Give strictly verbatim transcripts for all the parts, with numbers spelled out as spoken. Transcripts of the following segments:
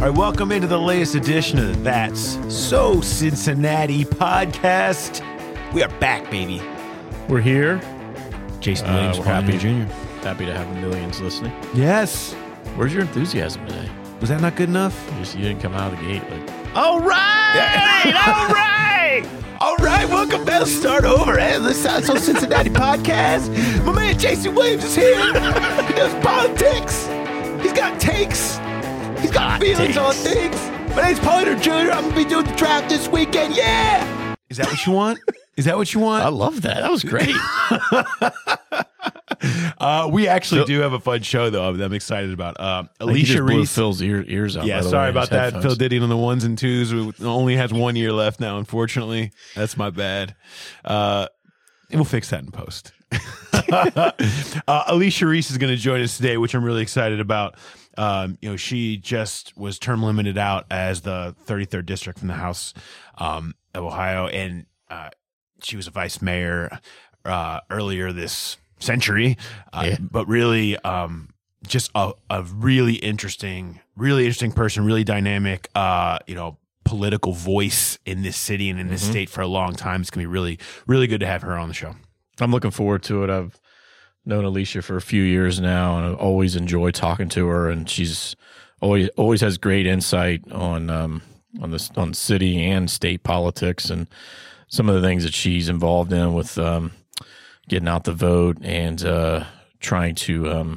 All right, welcome into the latest edition of the That's So Cincinnati podcast. We are back, baby. We're here. Jason Uh, Williams, we're Paul happy. Junior Happy to have millions listening. Yes. Where's your enthusiasm today? Was that not good enough? You, just, you didn't come out of the gate like, All right. All right. All right. Welcome back. Let's start over. Hey, the That's So Cincinnati podcast. My man Jason Williams is here. He does politics. He's got takes. He's got Hot feelings takes. on things. My name's Paul Junior I'm going to be doing the draft this weekend. Yeah. Is that what you want? Is that what you want? I love that. That was great. Uh, we actually Phil- do have a fun show, though, that I'm excited about. Uh, He Alicia just blew Reese. Phil's ear, ears out. Yeah, by the sorry way, about his that. headphones. Phil Diddy on the ones and twos. We only has one year left now, unfortunately. That's my bad. Uh, we'll fix that in post. uh, Alicia Reese is going to join us today, which I'm really excited about. Um, you know, she just was term limited out as the thirty-third district from the House um, of Ohio, and uh, she was a vice mayor uh, earlier this century. Uh, Yeah. But really, um, just a, a really interesting, really interesting person, really dynamic, uh, you know, political voice in this city and in this Mhm. state for a long time. It's gonna be really, really good to have her on the show. I'm looking forward to it. I've known Alicia for a few years now, and I always enjoy talking to her. And she's always always has great insight on um, on this on city and state politics, and some of the things that she's involved in with um, getting out the vote and uh, trying to um,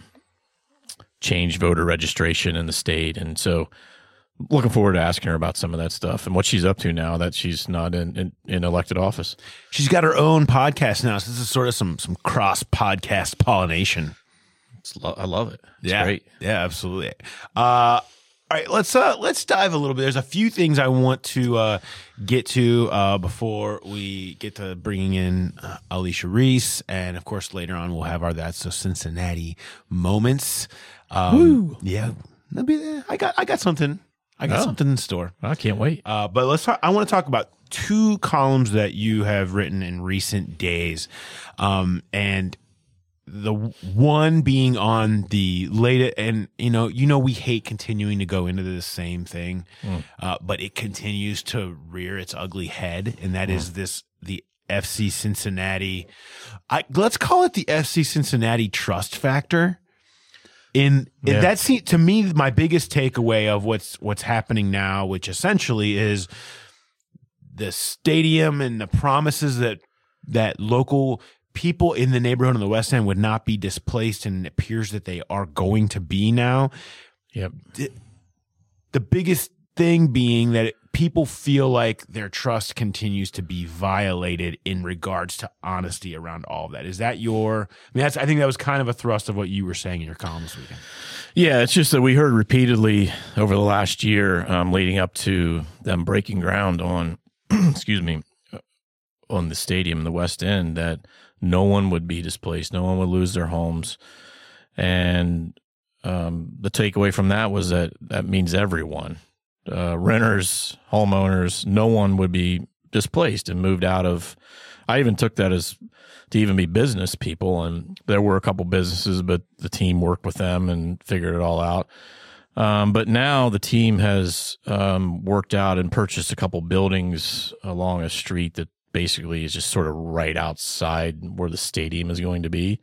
change voter registration in the state. And so, looking forward to asking her about some of that stuff and what she's up to now that she's not in, in, in elected office. She's got her own podcast now, so this is sort of some some cross podcast pollination. It's lo- I love it. It's yeah, great. Yeah, absolutely. Uh, all right, let's uh, let's dive a little bit. There's a few things I want to uh, get to uh, before we get to bringing in uh, Alicia Reese, and of course later on we'll have our That's So Cincinnati moments. Um, Woo. Yeah, that'll be there. I got I got something. I got Oh. something in store. I can't wait. Uh, but let's talk, I want to talk about two columns that you have written in recent days. Um, and the one being on the latest, and you know, you know, we hate continuing to go into the same thing, Mm. uh, but it continues to rear its ugly head. And that is this, the F C Cincinnati, I, let's call it the F C Cincinnati trust factor. In, in Yeah. that scene, to me, my biggest takeaway of what's what's happening now, which essentially is the stadium and the promises that that local people in the neighborhood on the West End would not be displaced, and it appears that they are going to be now. Yep. The, the biggest thing being that people feel like their trust continues to be violated in regards to honesty around all of that. Is that your? I mean, that's. I think that was kind of a thrust of what you were saying in your column this weekend. Yeah, it's just that we heard repeatedly over the last year, um, leading up to them breaking ground on, excuse me, uh, on the stadium in the West End, that no one would be displaced, no one would lose their homes, and um, the takeaway from that was that that means everyone, uh, renters, homeowners, no one would be displaced and moved out of. I even took that as to even be business people, and there were a couple businesses, but the team worked with them and figured it all out. Um, but now the team has um, worked out and purchased a couple buildings along a street that basically is just sort of right outside where the stadium is going to be.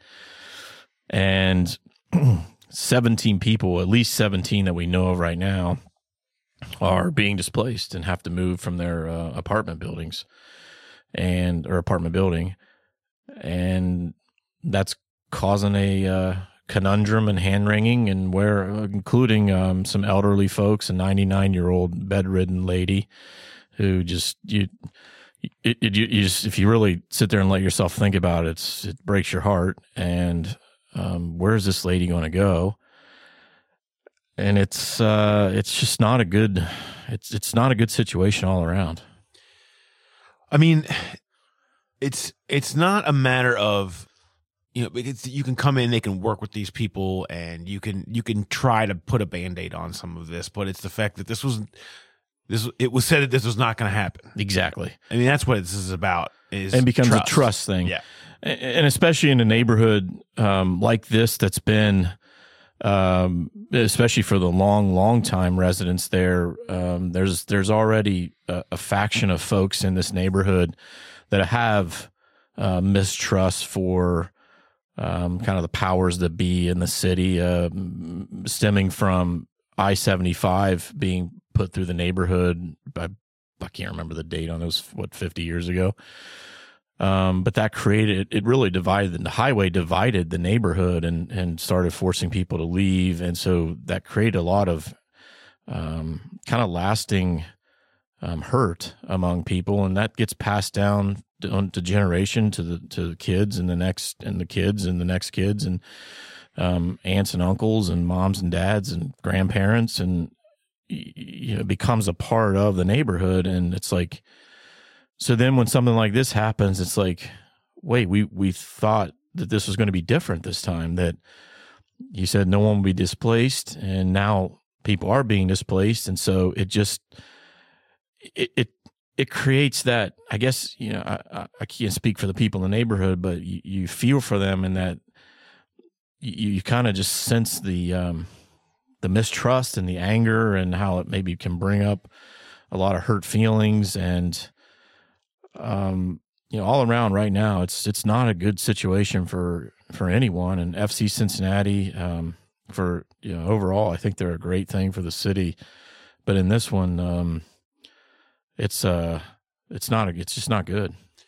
And seventeen people, at least seventeen that we know of right now, are being displaced and have to move from their uh, apartment buildings and or apartment building. And that's causing a uh, conundrum and hand wringing, and where, uh, including um, some elderly folks, a ninety-nine year old bedridden lady who just you, it, it, you, you just if you really sit there and let yourself think about it, it's, it breaks your heart. And um, where's this lady going to go? And it's uh, it's just not a good it's it's not a good situation all around. I mean, it's it's not a matter of, you know, because you can come in, they can work with these people, and you can you can try to put a Band-Aid on some of this, but it's the fact that this was this it was said that this was not going to happen. Exactly. I mean, that's what this is about. Is And it becomes trust. a trust thing. Yeah. And especially in a neighborhood um, like this that's been um, especially for the long, long time residents there. Um, there's there's already a, a faction of folks in this neighborhood that have uh, mistrust for um, kind of the powers that be in the city, uh, stemming from I seventy-five being put through the neighborhood. I, I can't remember the date on it. It was, what, fifty years ago. Um, but that created, it really divided, the highway divided the neighborhood and, and started forcing people to leave. And so that created a lot of um, kind of lasting um, hurt among people. And that gets passed down to, to generation to the, to the kids and the next, and the kids and the next kids and um, aunts and uncles and moms and dads and grandparents. And, you know, it becomes a part of the neighborhood. And it's like, so then when something like this happens, it's like, wait, we, we thought that this was going to be different this time, that you said no one would be displaced, and now people are being displaced. And so it just, it, it, it creates that, I guess, you know, I, I can't speak for the people in the neighborhood, but you, you feel for them, and that you, you kind of just sense the, um, the mistrust and the anger, and how it maybe can bring up a lot of hurt feelings. And, Um, you know, all around right now, it's it's not a good situation for for anyone. And F C Cincinnati, um, for you know, overall, I think they're a great thing for the city. But in this one, um, it's uh, it's not a, it's just not good.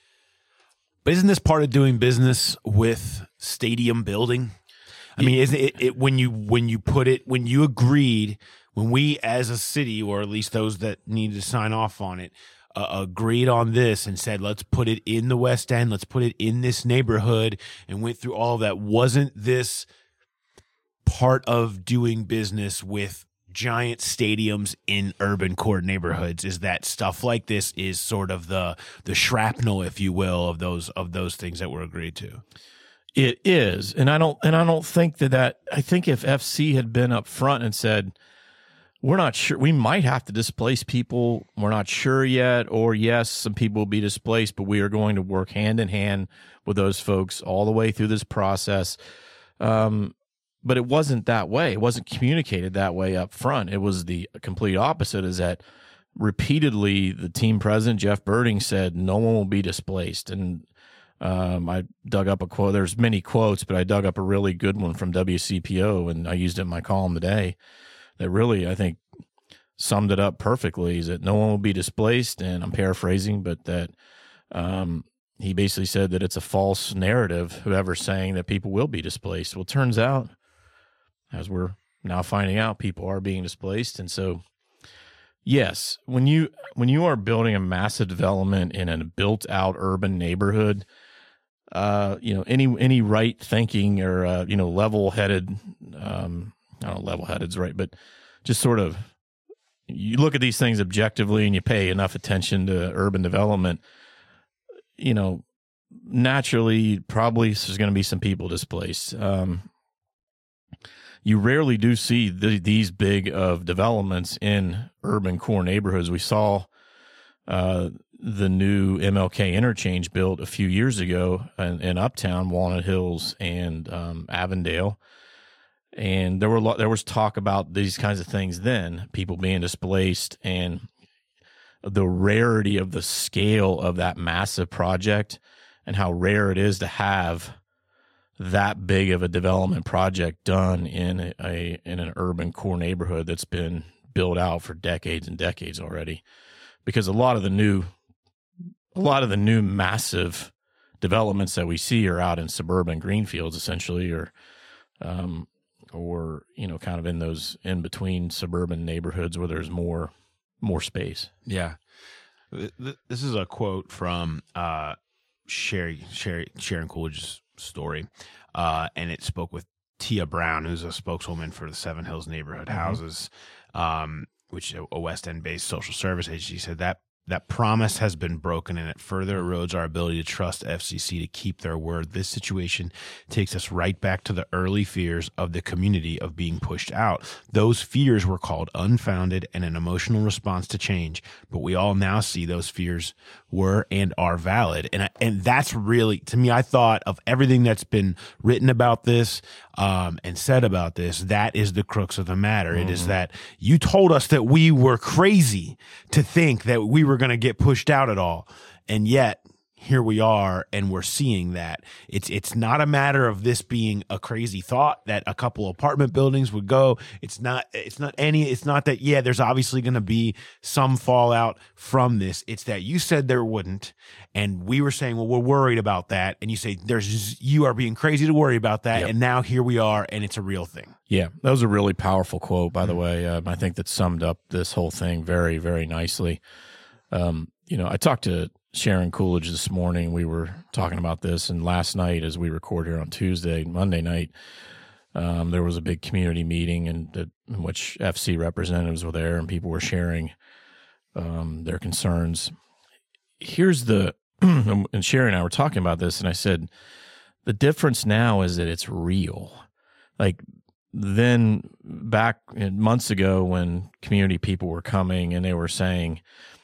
But isn't this part of doing business with stadium building? I mean, isn't it, it when you when you put it when you agreed, when we as a city, or at least those that needed to sign off on it, Uh, agreed on this and said, let's put it in the West End, let's put it in this neighborhood, and went through all of that. Wasn't this part of doing business with giant stadiums in urban core neighborhoods? Is that stuff like this is sort of the the shrapnel, if you will, of those of those things that were agreed to? It is, and I don't and I don't think that that I think if F C had been up front and said, we're not sure, we might have to displace people, we're not sure yet, or yes, some people will be displaced, but we are going to work hand in hand with those folks all the way through this process. Um, but it wasn't that way. It wasn't communicated that way up front. It was the complete opposite, is that repeatedly the team president, Jeff Birding, said no one will be displaced. And um, I dug up a quote. There's many quotes, but I dug up a really good one from W C P O, and I used it in my column today, that really, I think, summed it up perfectly, is that no one will be displaced. And I'm paraphrasing, but that um, he basically said that it's a false narrative, whoever's saying that people will be displaced. Well, it turns out, as we're now finding out, people are being displaced. And so, yes, when you when you are building a massive development in a built-out urban neighborhood, uh, you know, any any right-thinking or, uh, you know, level-headed um I don't know, level-headed's right, but just sort of, you look at these things objectively and you pay enough attention to urban development, you know, naturally, probably there's going to be some people displaced. Um, you rarely do see the, these big of developments in urban core neighborhoods. We saw uh, the new M L K interchange built a few years ago in, in Uptown, Walnut Hills, and um, Avondale. And there were a lot, there was talk about these kinds of things then, people being displaced, and the rarity of the scale of that massive project, and how rare it is to have that big of a development project done in a, a in an urban core neighborhood that's been built out for decades and decades already. Because a lot of the new a lot of the new massive developments that we see are out in suburban greenfields, essentially, or um or, you know, kind of in those in between suburban neighborhoods where there's more more space. Yeah. This is a quote from uh, Sherry, Sherry, Sharon Coolidge's story, uh, and it spoke with Tia Brown, who's a spokeswoman for the Seven Hills Neighborhood mm-hmm. Houses, um, which is a West End-based social service agency. She said that that promise has been broken, and it further erodes our ability to trust F C C to keep their word. This situation takes us right back to the early fears of the community of being pushed out. Those fears were called unfounded and an emotional response to change, but we all now see those fears were and are valid. And and that's really, to me, I thought of everything that's been written about this, um, and said about this, that is the crux of the matter. Mm-hmm. It is that you told us that we were crazy to think that we were going to get pushed out at all. And yet here we are, and we're seeing that it's it's not a matter of this being a crazy thought that a couple apartment buildings would go. It's not. It's not any. It's not that. Yeah, there's obviously going to be some fallout from this. It's that you said there wouldn't, and we were saying, well, we're worried about that, and you say there's just, you are being crazy to worry about that, yep. And now here we are, and it's a real thing. Yeah, that was a really powerful quote, by the way. Um, I think that summed up this whole thing very, very nicely. Um, you know, I talked to Sharon Coolidge this morning. We were talking about this, and last night, as we record here on Tuesday, Monday night, um, there was a big community meeting in, the, in which F C representatives were there, and people were sharing um, their concerns. Here's the, and Sharon and I were talking about this, and I said, the difference now is that it's real. Like, then back months ago when community people were coming and they were saying,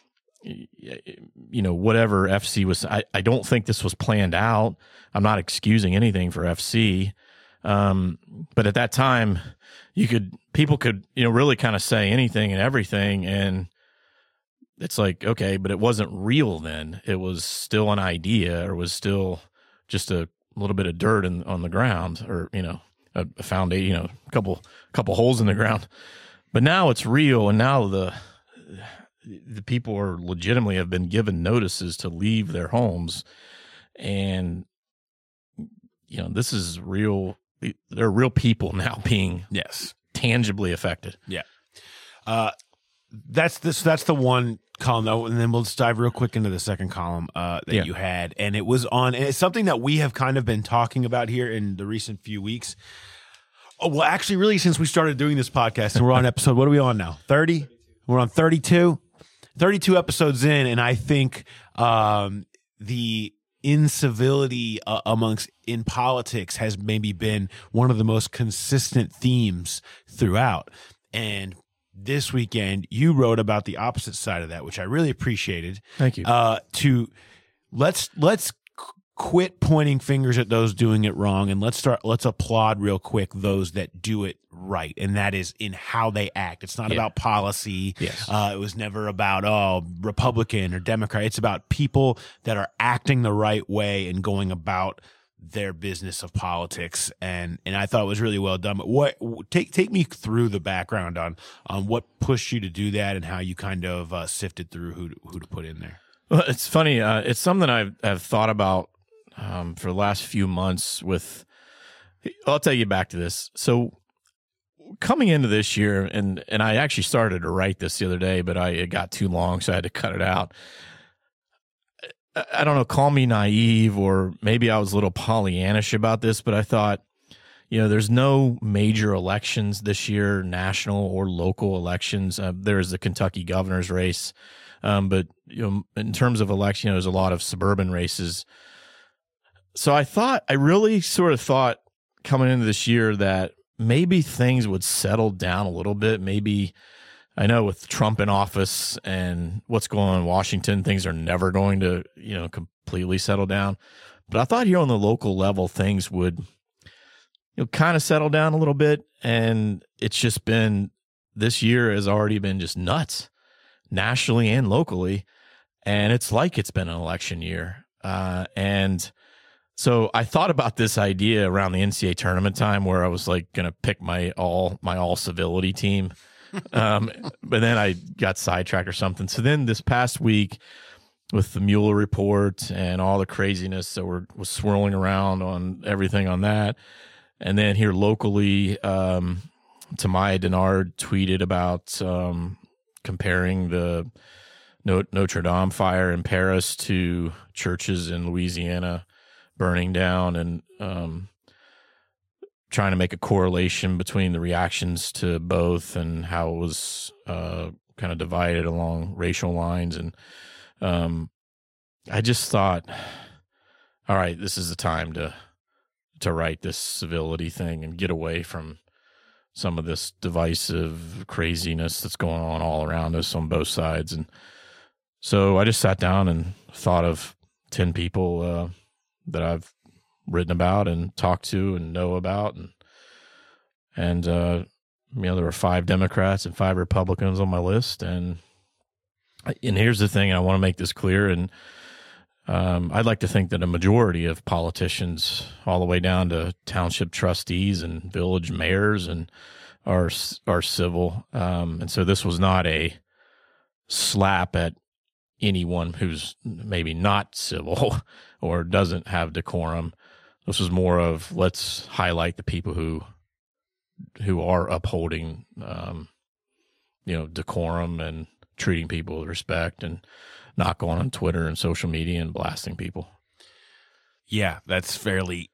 you know, whatever F C was, I, I don't think this was planned out. I'm not excusing anything for F C. Um, but at that time, you could, people could, you know, really kind of say anything and everything. And it's like, okay, but it wasn't real then. It was still an idea, or was still just a little bit of dirt in, on the ground, or, you know, a, a foundation, you know, a couple, couple holes in the ground. But now it's real. And now the, the people are legitimately have been given notices to leave their homes, and you know, this is real. There are real people now being yes tangibly affected. Yeah, uh, that's this. That's the one column though, and then we'll just dive real quick into the second column uh, that yeah. you had, and it was on. And it's something that we have kind of been talking about here in the recent few weeks. Oh, well, actually, really, since we started doing this podcast, and we're on episode. What are we on now? thirty. We're on thirty-two. thirty-two episodes in, and I think um, the incivility uh, amongst in politics has maybe been one of the most consistent themes throughout. And this weekend, you wrote about the opposite side of that, which I really appreciated. Thank you. Uh, to let's let's quit pointing fingers at those doing it wrong, and let's start. Let's applaud real quick those that do it right, and that is in how they act. It's not yeah. about policy. Yes. Uh, it was never about oh Republican or Democrat. It's about people that are acting the right way and going about their business of politics. And and I thought it was really well done. But what take take me through the background on on what pushed you to do that, and how you kind of uh, sifted through who to, who to put in there. Well, it's funny. Uh, it's something I've I've thought about um, for the last few months. With I'll take you back to this. So coming into this year, and and I actually started to write this the other day, but I it got too long, so I had to cut it out. I, I don't know, call me naive, or maybe I was a little Pollyannish about this, but I thought, you know, there's no major elections this year, national or local elections. Uh, there's the Kentucky governor's race, um, but you know, in terms of election, you know, there's a lot of suburban races. So I thought, I really sort of thought coming into this year that maybe things would settle down a little bit. Maybe, I know with Trump in office and what's going on in Washington, things are never going to, you know, completely settle down. But I thought here on the local level, things would, you know, kind of settle down a little bit. And it's just been, this year has already been just nuts, nationally and locally. And it's like it's been an election year. Uh, and so I thought about this idea around the N C double A tournament time, where I was like going to pick my all my all civility team, um, but then I got sidetracked or something. So then this past week, with the Mueller report and all the craziness that were was swirling around on everything on that, and then here locally, um, Tamaya Denard tweeted about um, comparing the Notre Dame fire in Paris to churches in Louisiana burning down, and um, trying to make a correlation between the reactions to both and how it was uh, kind of divided along racial lines. And um, I just thought, all right, this is the time to to write this civility thing and get away from some of this divisive craziness that's going on all around us on both sides. And so I just sat down and thought of ten people uh, that I've written about and talked to and know about, and And, uh, you know, there were five Democrats and five Republicans on my list. And, and here's the thing, and I want to make this clear. And um, I'd like to think that a majority of politicians, all the way down to township trustees and village mayors, and are are civil. Um, and so this was not a slap at anyone who's maybe not civil or doesn't have decorum. This was more of, let's highlight the people who who are upholding, um, you know, decorum and treating people with respect, and not going on Twitter and social media and blasting people. Yeah, that's fairly,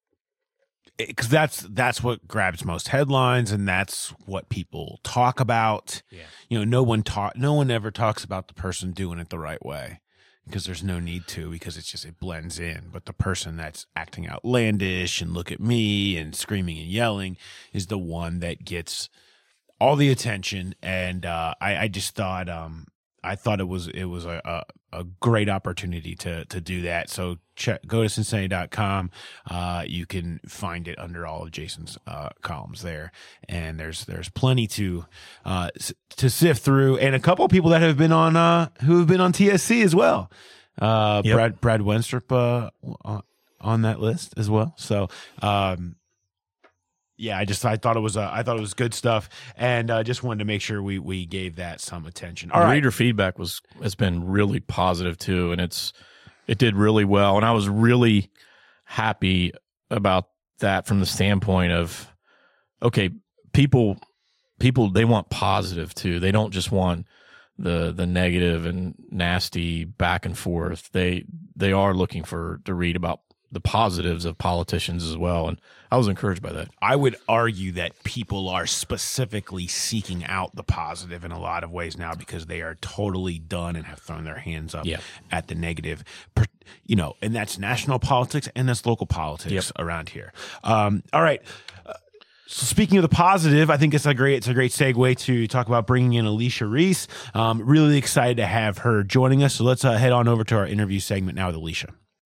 because that's that's what grabs most headlines, and that's what people talk about. Yeah. You know, no one talk, no one ever talks about the person doing it the right way, because there's no need to, because it's just, it blends in. But the person that's acting outlandish and look at me and screaming and yelling is the one that gets all the attention. And uh, I, I just thought, um, I thought it was it was a, a, a great opportunity to to do that. So check, go to Cincinnati dot com. Uh, you can find it under all of Jason's uh, columns there, and there's there's plenty to uh, to sift through, and a couple of people that have been on uh, who have been on T S C as well. Uh, Yep. Brad Brad Wenstrup uh, on that list as well. So. Um, Yeah, I just I thought it was uh, I thought it was good stuff, and uh, just wanted to make sure we we gave that some attention. All the right, reader feedback was has been really positive too, and it's it did really well, and I was really happy about that from the standpoint of, okay, people people they want positive too. They don't just want the the negative and nasty back and forth. They they are looking for to read about the positives of politicians as well, and I was encouraged by that. I would argue that people are specifically seeking out the positive in a lot of ways now, because they are totally done and have thrown their hands up Yeah. at the negative. Per- You know, and that's national politics and that's local politics Yep. around here. Um, all right. Uh, So speaking of the positive, I think it's a great it's a great segue to talk about bringing in Alicia Reese. Um, really excited to have her joining us. So let's uh, head on over to our interview segment now with Alicia.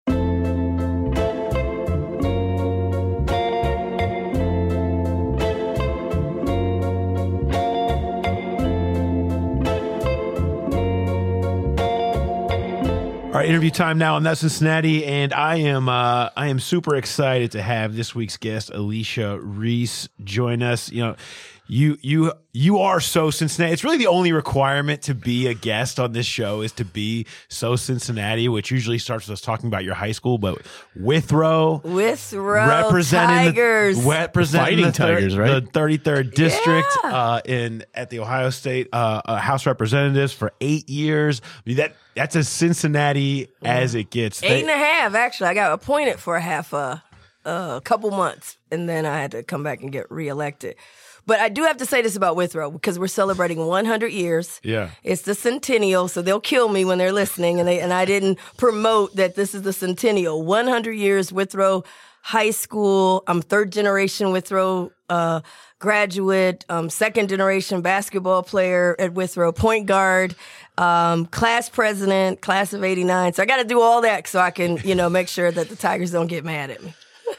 All right, interview time now, and that's Cincinnati, and I am uh, I am super excited to have this week's guest, Alicia Reese, join us. You know, you you you are so Cincinnati. It's really the only requirement to be a guest on this show is to be so Cincinnati, which usually starts with us talking about your high school, but Withrow, Withrow representing Tigers. the, representing Fighting the thir- Tigers, right? The thirty-third district Yeah. uh, in at the Ohio State uh, uh, House of Representatives for eight years. I mean, that that's as Cincinnati as it gets. Eight and a half, actually. I got appointed for a half a, a couple months, and then I had to come back and get reelected. But I do have to say this about Withrow, because we're celebrating one hundred years. Yeah. It's the centennial, so they'll kill me when they're listening, and they and I didn't promote that this is the centennial. one hundred years, Withrow High School. I'm third generation Withrow uh, graduate, um, second generation basketball player at Withrow, point guard, um, class president, class of eighty-nine. So I got to do all that so I can, you know, make sure that the Tigers don't get mad at me.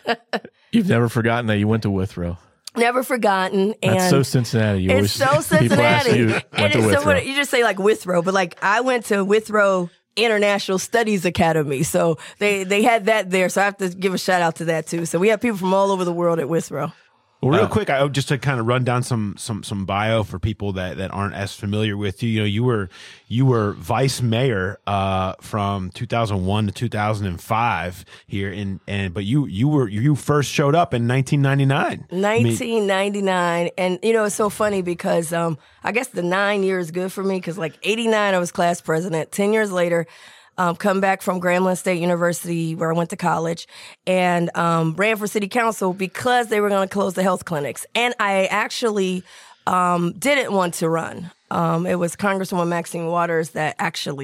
You've never forgotten that you went to Withrow. Never forgotten. And That's so Cincinnati. You it's always, so people ask Cincinnati. you, And went to it's so Withrow. what, you just say like Withrow, but like I went to Withrow International Studies Academy. So they, they had that there. So I have to give a shout out to that too. So we have people from all over the world at Withrow. Well, real Uh, quick, I just to kind of run down some some some bio for people that, that aren't as familiar with you. You know, you were you were vice mayor uh, from two thousand one to two thousand five here, in and but you you were you first showed up in nineteen ninety-nine. nineteen ninety-nine. And, you know, it's so funny because um, I guess the nine years is good for me because, like, eighty-nine, I was class president. Ten years later, um, come back from Grambling State University, where I went to college, and um, ran for city council because they were going to close the health clinics. And I actually um, didn't want to run. Um, it was Congresswoman Maxine Waters that actually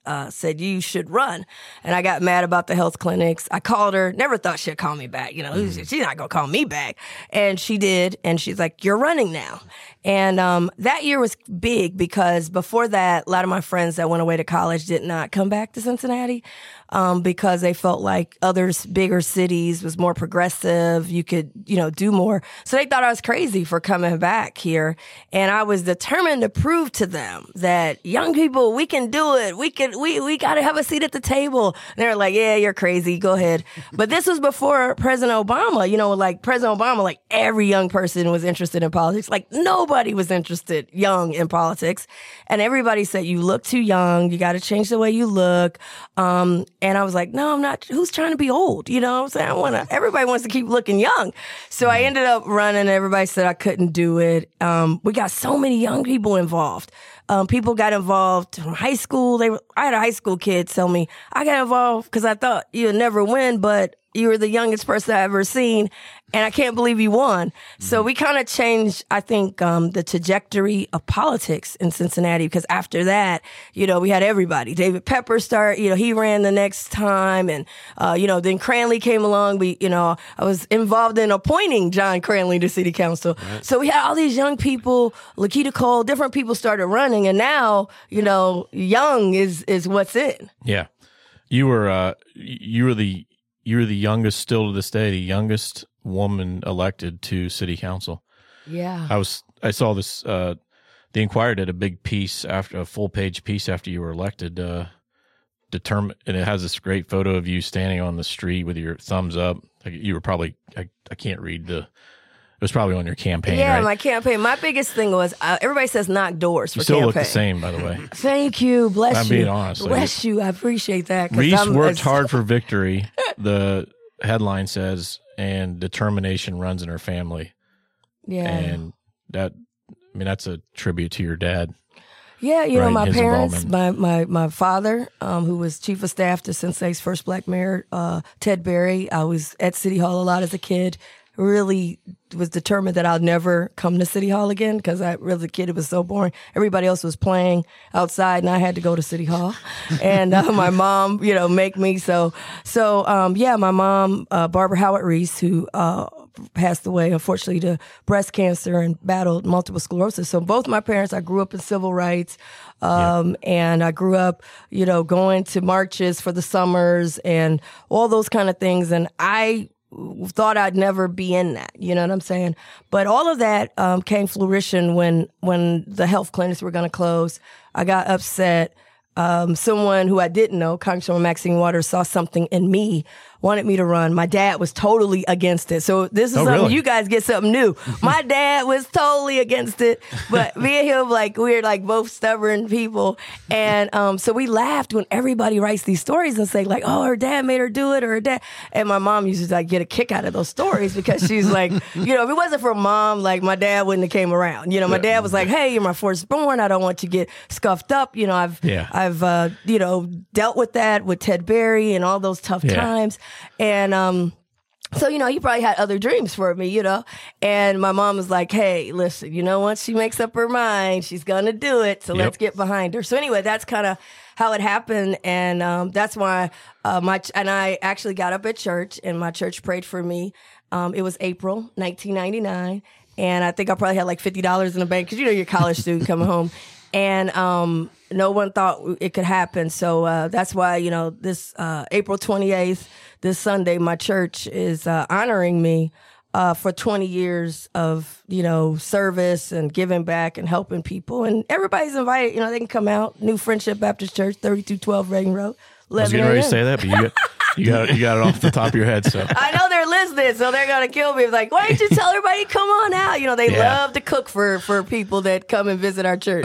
uh, said, you should run. And I got mad about the health clinics. I called her, never thought she'd call me back. You know, mm. she's not going to call me back. And she did. And she's like, you're running now. And um, that year was big because before that, a lot of my friends that went away to college did not come back to Cincinnati um, because they felt like other bigger cities was more progressive. You could, you know, do more. So they thought I was crazy for coming back here. And I was determined to prove to them that young people, we can do it. We can, we, we got to have a seat at the table. And they're like, yeah, you're crazy. Go ahead. But this was before President Obama, you know, like President Obama, like every young person was interested in politics. Like nobody Nobody was interested young in politics. And everybody said, you look too young. You got to change the way you look. Um, and I was like, no, I'm not. Who's trying to be old? You know what I'm saying? I want to, everybody wants to keep looking young. So I ended up running. Everybody said I couldn't do it. Um, we got so many young people involved. Um, people got involved from high school. They were, I had a high school kid tell me, I got involved because I thought you'd never win, but you were the youngest person I've ever seen, and I can't believe you won. Mm-hmm. So we kind of changed, I think, um, the trajectory of politics in Cincinnati, because after that, you know, we had everybody. David Pepper start, you know, he ran the next time, and, uh, you know, then Cranley came along. We, you know, I was involved in appointing John Cranley to city council. Right. So we had all these young people, Lakita Cole, different people started running, and now, you know, young is, is what's in. Yeah. You were, uh, you were the, You're the youngest, still to this day, the youngest woman elected to city council. Yeah. I was. I saw this. Uh, the Inquirer did a big piece after a full page piece after you were elected. Uh, determine, and it has this great photo of you standing on the street with your thumbs up. Like you were probably. I, I can't read the. It was probably on your campaign. Yeah, right? my campaign. My biggest thing was uh, everybody says knock doors for you still campaign. look the same, by the way. Thank you. Bless I'm you. being honest. Bless you. I appreciate that. Reese I'm, worked hard for victory. The headline says, and determination runs in her family. Yeah. And that, I mean, that's a tribute to your dad. Yeah, you right? know, my His parents, my my my father, um, who was chief of staff to Cincinnati's first black mayor, uh, Ted Berry. I was at City Hall a lot as a kid. Really was determined that I'll never come to City Hall again because I really, a kid, it was so boring. Everybody else was playing outside and I had to go to City Hall. And uh, my mom, you know, make me. So, so um, yeah, my mom, uh, Barbara Howard Reese, who uh, passed away, unfortunately, to breast cancer and battled multiple sclerosis. So both my parents, I grew up in civil rights. Um, yeah. And I grew up, you know, going to marches for the summers and all those kind of things. And I thought I'd never be in that, you know what I'm saying? But all of that um, came fruition when when the health clinics were going to close. I got upset. Um, someone who I didn't know, Congresswoman Maxine Waters, saw something in me, wanted me to run. My dad was totally against it. So this is oh, something, really? you guys get something new. My dad was totally against it, but me and him, like, we're like both stubborn people. And um, so we laughed when everybody writes these stories and say like, oh, her dad made her do it, or her dad. And my mom used to like get a kick out of those stories because she's like, you know, if it wasn't for mom, like my dad wouldn't have came around. You know, my dad was like, hey, you're my firstborn. I don't want you to get scuffed up. You know, I've, yeah. I've, uh, you know, dealt with that with Ted Berry and all those tough yeah. times. And, um, so, you know, he probably had other dreams for me, you know, and my mom was like, hey, listen, you know, once she makes up her mind, she's going to do it. So yep. let's get behind her. So anyway, that's kind of how it happened. And, um, that's why, uh, my, ch- and I actually got up at church and my church prayed for me. Um, it was April nineteen ninety-nine. And I think I probably had like fifty dollars in the bank because, you know, you're a college student coming home. And um, no one thought it could happen. So uh, that's why, you know, this uh, April twenty-eighth, this Sunday, my church is uh, honoring me uh, for twenty years of, you know, service and giving back and helping people. And everybody's invited. You know, they can come out. New Friendship Baptist Church, thirty-two twelve Reading Road. I was getting ready to say that, but you got, you got, you got it off the top of your head. So I know they're listening, so they're gonna kill me. It's like, why didn't you tell everybody come on out? You know, they yeah. love to cook for for people that come and visit our church.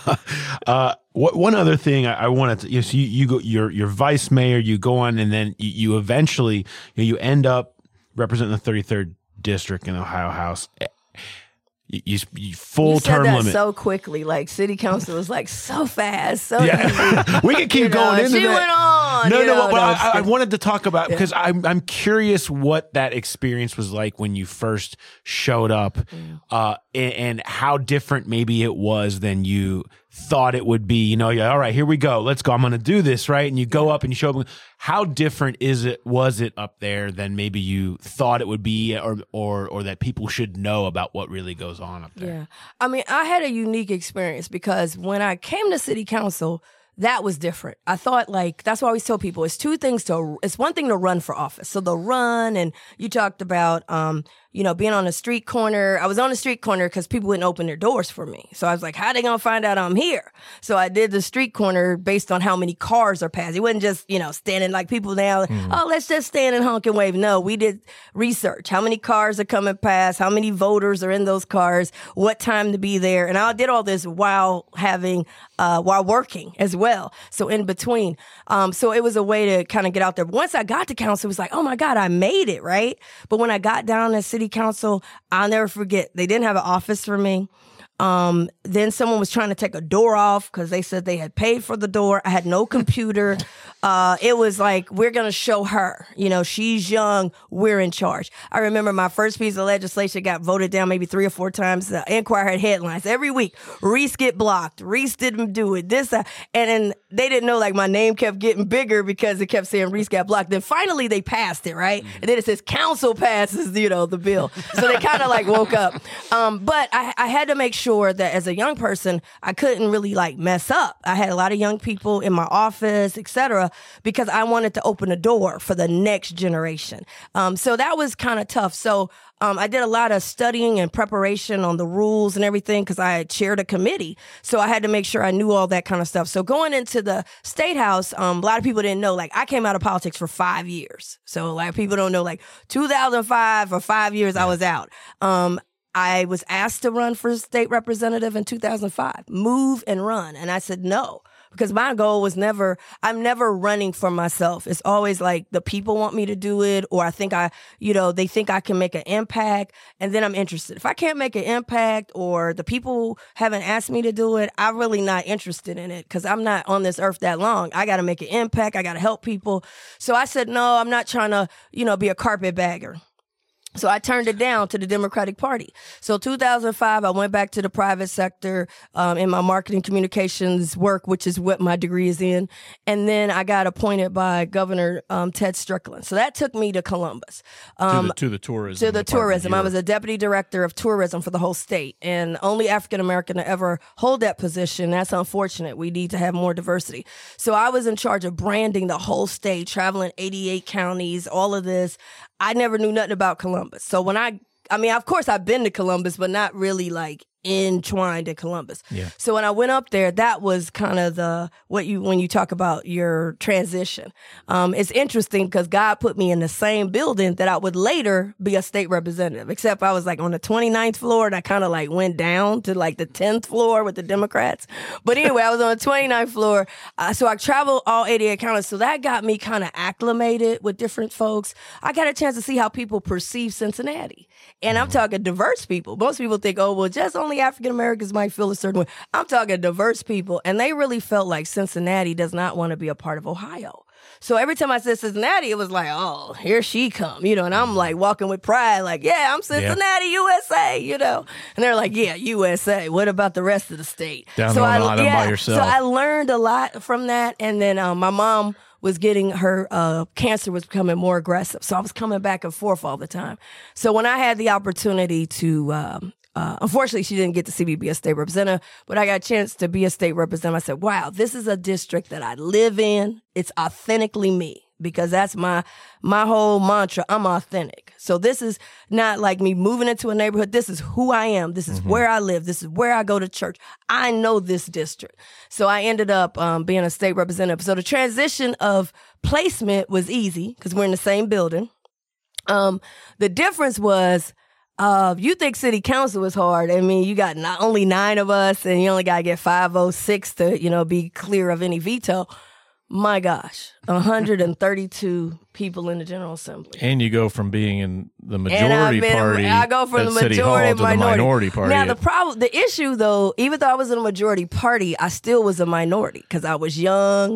uh, what, one other thing I, I wanted to, you, know, so you, you go, you're you're vice mayor, you go on, and then you, you eventually you, know, you end up representing the thirty-third district in the Ohio House. You, you, you full you said term that limit so quickly. Like city council was like so fast, so yeah. easy. We can keep you going know, into she that. went on. No, you no, know, but no, I, I wanted to talk about because yeah. I'm I'm curious what that experience was like when you first showed up, yeah. uh, and, and how different maybe it was than you thought it would be. You know, yeah, all right, here we go. Let's go. I'm going to do this, right? And you go up and you show up. How different is it? Was it up there than maybe you thought it would be, or or or that people should know about what really goes on up there? Yeah, I mean, I had a unique experience because when I came to city council, that was different. I thought, like, that's why I always tell people it's two things to, it's one thing to run for office. So the run, and you talked about, um, you know, being on a street corner. I was on the street corner because people wouldn't open their doors for me. So I was like, how they going to find out I'm here? So I did the street corner based on how many cars are passing. It wasn't just, you know, standing like people now, mm. oh, let's just stand and honk and wave. No, we did research. How many cars are coming past? How many voters are in those cars? What time to be there? And I did all this while having, uh, while working as well. So in between. Um, so it was a way to kind of get out there. But once I got to council, it was like, oh my God, I made it, right? But when I got down to city council, I'll never forget, they didn't have an office for me. Um, then someone was trying to take a door off because they said they had paid for the door. I had no computer. Uh, it was like, we're going to show her, you know, she's young. We're in charge. I remember my first piece of legislation got voted down maybe three or four times. The Inquirer had headlines every week. Reese get blocked. Reese didn't do it. This, uh, and then they didn't know, like, my name kept getting bigger because it kept saying Reese got blocked. Then finally they passed it, right? Mm-hmm. And then it says council passes, you know, the bill. So they kind of like woke up. Um, but I, I had to make sure sure that as a young person, I couldn't really like mess up. I had a lot of young people in my office, et cetera, because I wanted to open a door for the next generation. Um, so that was kind of tough. So um, I did a lot of studying and preparation on the rules and everything because I had chaired a committee. So I had to make sure I knew all that kind of stuff. So going into the State House, um, a lot of people didn't know, like, I came out of politics for five years. So a lot of people don't know, like, two thousand five, for five years I was out. Um, I was asked to run for state representative in two thousand five, move and run. And I said no, because my goal was never, I'm never running for myself. It's always like the people want me to do it, or I think I, you know, they think I can make an impact, and then I'm interested. If I can't make an impact or the people haven't asked me to do it, I'm really not interested in it because I'm not on this earth that long. I got to make an impact. I got to help people. So I said, no, I'm not trying to, you know, be a carpetbagger. So I turned it down to the Democratic Party. So two thousand five, I went back to the private sector um, in my marketing communications work, which is what my degree is in. And then I got appointed by Governor um, Ted Strickland. So that took me to Columbus. Um, to, the, to the tourism. To the tourism. I was a deputy director of tourism for the whole state, and only African-American to ever hold that position. That's unfortunate. We need to have more diversity. So I was in charge of branding the whole state, traveling eighty-eight counties, all of this. I never knew nothing about Columbus. So when I, I mean, of course I've been to Columbus, but not really like entwined in Columbus. Yeah. So when I went up there, that was kind of the, what you, when you talk about your transition. Um, it's interesting because God put me in the same building that I would later be a state representative, except I was like on the twenty-ninth floor and I kind of like went down to like the tenth floor with the Democrats. But anyway, I was on the twenty-ninth floor. Uh, so I traveled all eighty-eight counties. So that got me kind of acclimated with different folks. I got a chance to see how people perceive Cincinnati. And I'm talking diverse people. Most people think, oh, well, just only African Americans might feel a certain way. I'm talking diverse people. And they really felt like Cincinnati does not want to be a part of Ohio. So every time I said Cincinnati, it was like, oh, here she come, you know, and I'm like walking with pride, like, yeah, I'm Cincinnati, yeah. U S A, you know, and they're like, yeah, U S A. What about the rest of the state? Down so on I, an island yeah, by yourself. So I learned a lot from that. And then um, my mom was getting her uh, cancer was becoming more aggressive. So I was coming back and forth all the time. So when I had the opportunity to, um, uh, unfortunately, she didn't get to see me be a state representative, but I got a chance to be a state representative. I said, wow, this is a district that I live in. It's authentically me. Because that's my my whole mantra. I'm authentic. So this is not like me moving into a neighborhood. This is who I am. This is mm-hmm. where I live. This is where I go to church. I know this district. So I ended up um, being a state representative. So the transition of placement was easy because we're in the same building. Um, the difference was, uh, you think city council is hard. I mean, you got not only nine of us and you only got to get five oh six to, you know, be clear of any veto. My gosh, one hundred thirty-two people in the General Assembly. And you go from being in the majority been, party I go from the City majority Hall to minority. the minority party. Now, the problem, the issue though, even though I was in a majority party, I still was a minority because I was young.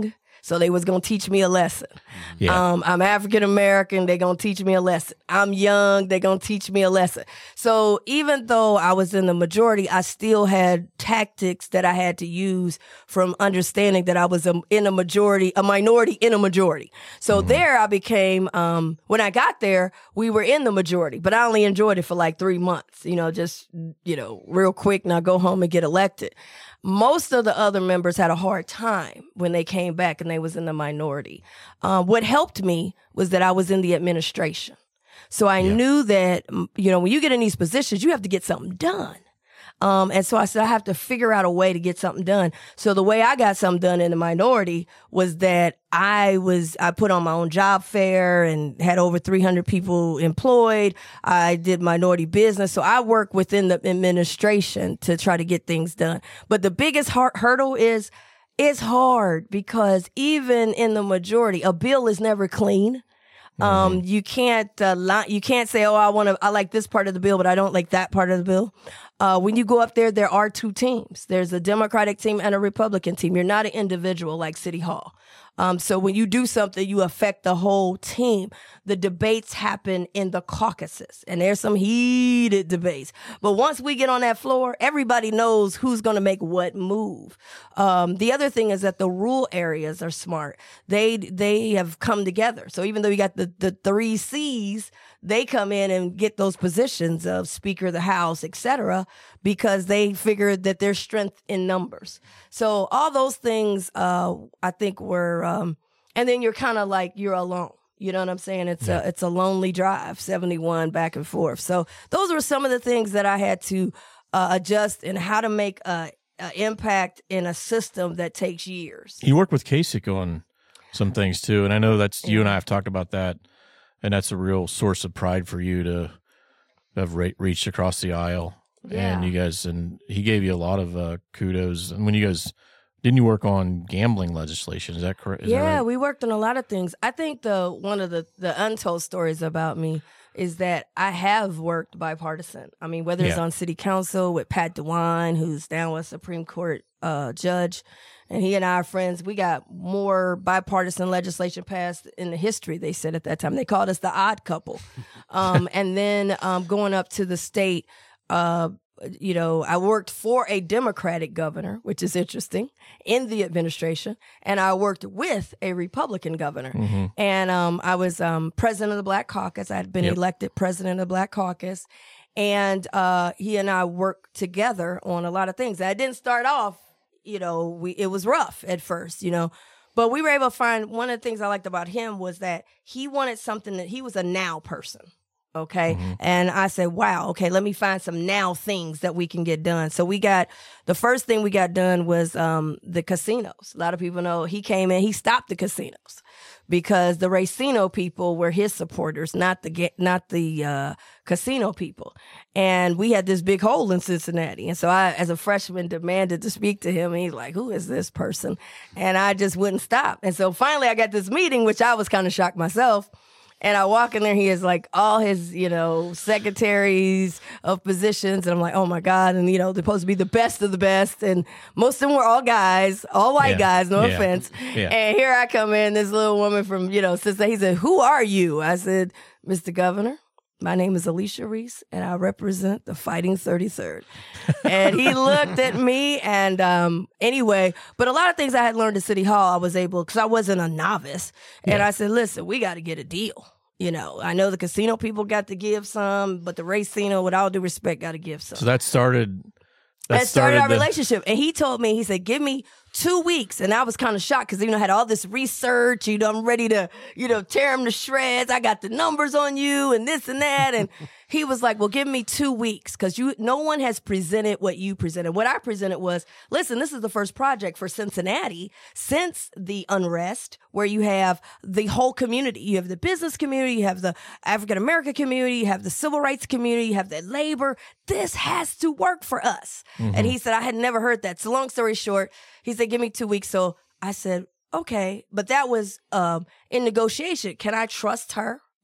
So they was going to teach me a lesson. Yeah. Um, I'm African American. They're going to teach me a lesson. I'm young. They're going to teach me a lesson. So even though I was in the majority, I still had tactics that I had to use from understanding that I was a, in a majority, a minority in a majority. So mm-hmm. there I became, um, when I got there, we were in the majority, but I only enjoyed it for like three months, you know, just, you know, real quick. Now go home and get elected. Most of the other members had a hard time when they came back and they was in the minority. Um, what helped me was that I was in the administration. So I yeah. knew that, you know, when you get in these positions, you have to get something done. Um, and so I said, I have to figure out a way to get something done. So the way I got something done in the minority was that I was, I put on my own job fair and had over three hundred people employed. I did minority business. So I work within the administration to try to get things done. But the biggest hard hurdle is, it's hard because even in the majority, a bill is never clean. Um, you can't, uh, lie, you can't say, oh, I want to, I like this part of the bill, but I don't like that part of the bill. Uh, when you go up there, there are two teams. There's a Democratic team and a Republican team. You're not an individual like City Hall. Um, so when you do something, you affect the whole team. The debates happen in the caucuses, and there's some heated debates. But once we get on that floor, everybody knows who's going to make what move. Um, the other thing is that the rural areas are smart. They they have come together. So even though you got the, the three C's, they come in and get those positions of Speaker of the House, et cetera, because they figured that there's strength in numbers. So all those things, uh, I think were, um, and then you're kind of like, you're alone. You know what I'm saying? It's yeah. a, it's a lonely drive, seventy-one back and forth. So those were some of the things that I had to uh, adjust and how to make a, a impact in a system that takes years. You work with Kasich on some things too. And I know that's, yeah. you and I have talked about that. And that's a real source of pride for you to have re- reached across the aisle. Yeah. And you guys, and he gave you a lot of uh, kudos. And when you guys, didn't you work on gambling legislation? Is that correct? Is yeah, that right? We worked on a lot of things. I think the one of the, the untold stories about me is that I have worked bipartisan. I mean, whether it's yeah. on city council with Pat DeWine, who's now a Supreme Court uh, judge, and he and I are friends. We got more bipartisan legislation passed in the history, they said at that time. They called us the odd couple. Um, and then um, going up to the state, uh, you know, I worked for a Democratic governor, which is interesting, in the administration. And I worked with a Republican governor. Mm-hmm. And um, I was um, president of the Black Caucus. I had been yep. elected president of the Black Caucus. And uh, he and I worked together on a lot of things. I didn't start off, you know, we it was rough at first, you know, but we were able to find, one of the things I liked about him was that he wanted something that he was a now person. Okay. Mm-hmm. And I said, wow, okay, let me find some now things that we can get done. So we got, the first thing we got done was um, the casinos. A lot of people know he came in, he stopped the casinos because the Racino people were his supporters, not the, not the uh, casino people. And we had this big hole in Cincinnati. And so I, as a freshman, demanded to speak to him. And he's like, who is this person? And I just wouldn't stop. And so finally I got this meeting, which I was kind of shocked myself. And I walk in there, he has like all his, you know, secretaries of positions. And I'm like, oh my God. And, you know, they're supposed to be the best of the best. And most of them were all guys, all white yeah. guys, no yeah. offense. Yeah. And here I come in, this little woman from, you know, Cincinnati. He said, who are you? I said, Mister Governor, my name is Alicia Reese, and I represent the Fighting thirty-third. And he looked at me, and um, anyway, but a lot of things I had learned at City Hall, I was able, because I wasn't a novice. And yeah. I said, listen, we got to get a deal. You know, I know the casino people got to give some, but the Racino, with all due respect, got to give some. So that started... That, that started, started our the... relationship. And he told me, he said, give me two weeks. And I was kind of shocked because, you know, I had all this research. You know, I'm ready to, you know, tear him to shreds. I got the numbers on you and this and that. And he was like, well, give me two weeks because you, no one has presented what you presented. What I presented was, listen, this is the first project for Cincinnati since the unrest where you have the whole community. You have the business community, you have the African-American community, you have the civil rights community, you have the labor. This has to work for us. Mm-hmm. And he said, I had never heard that. So long story short, he said, give me two weeks. So I said, okay. But that was um, in negotiation. Can I trust her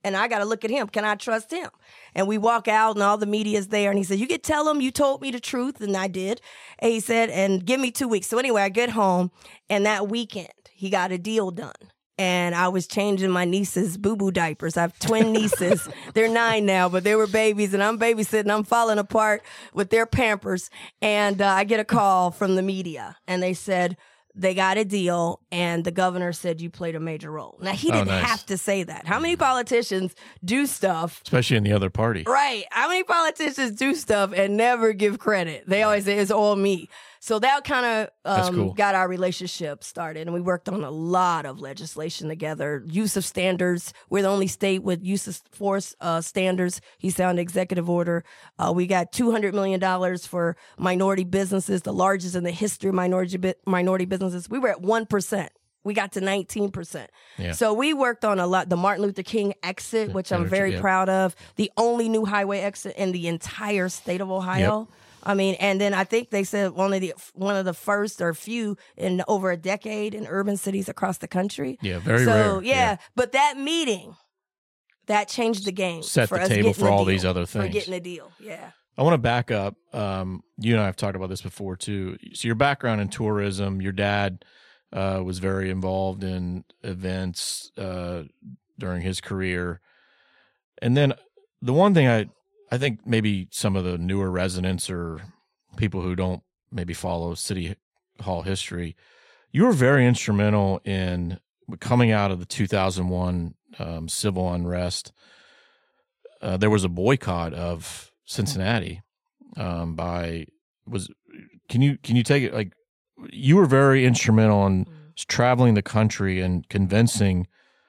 And I got to look at him. Can I trust him? And we walk out and all the media's there. And he said, you could tell him you told me the truth. And I did. And he said, and give me two weeks. So anyway, I get home and that weekend he got a deal done. And I was changing my niece's boo-boo diapers. I have twin nieces. They're nine now, but they were babies. And I'm babysitting. I'm falling apart with their Pampers. And uh, I get a call from the media. And they said, they got a deal, and the governor said you played a major role. Now, he didn't oh, nice. have to say that. How many politicians do stuff? Especially in the other party. Right. How many politicians do stuff and never give credit? They always say, it's all me. So that kind of um, cool. got our relationship started, and we worked on a lot of legislation together. Use of standards. We're the only state with use of force uh, standards. He signed an executive order. Uh, we got two hundred million dollars for minority businesses, the largest in the history of minority, minority businesses. We were at one percent. We got to nineteen percent. Yeah. So we worked on a lot. The Martin Luther King exit, which I'm very yeah. proud of. The only new highway exit in the entire state of Ohio. Yep. I mean, and then I think they said one of the one of the first or few in over a decade in urban cities across the country. Yeah, very so, rare. So, yeah, yeah, but that meeting, that changed the game. Set for the us table for all deal, these other things. For getting a deal, yeah. I want to back up. Um, you and I have talked about this before, too. So your background in tourism, your dad uh, was very involved in events uh, during his career. And then the one thing I... I think maybe some of the newer residents or people who don't maybe follow City Hall history, you were very instrumental in coming out of the two thousand one um, civil unrest. Uh, there was a boycott of Cincinnati um, by was can you can you take it like you were very instrumental in traveling the country and convincing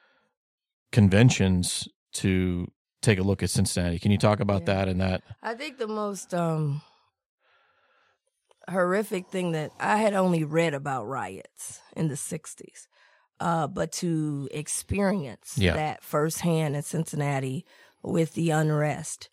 conventions to take a look at Cincinnati. Can you talk about yeah. that and that? I think the most um, horrific thing that I had only read about riots in the sixties, uh, but to experience yeah. that firsthand in Cincinnati with the unrest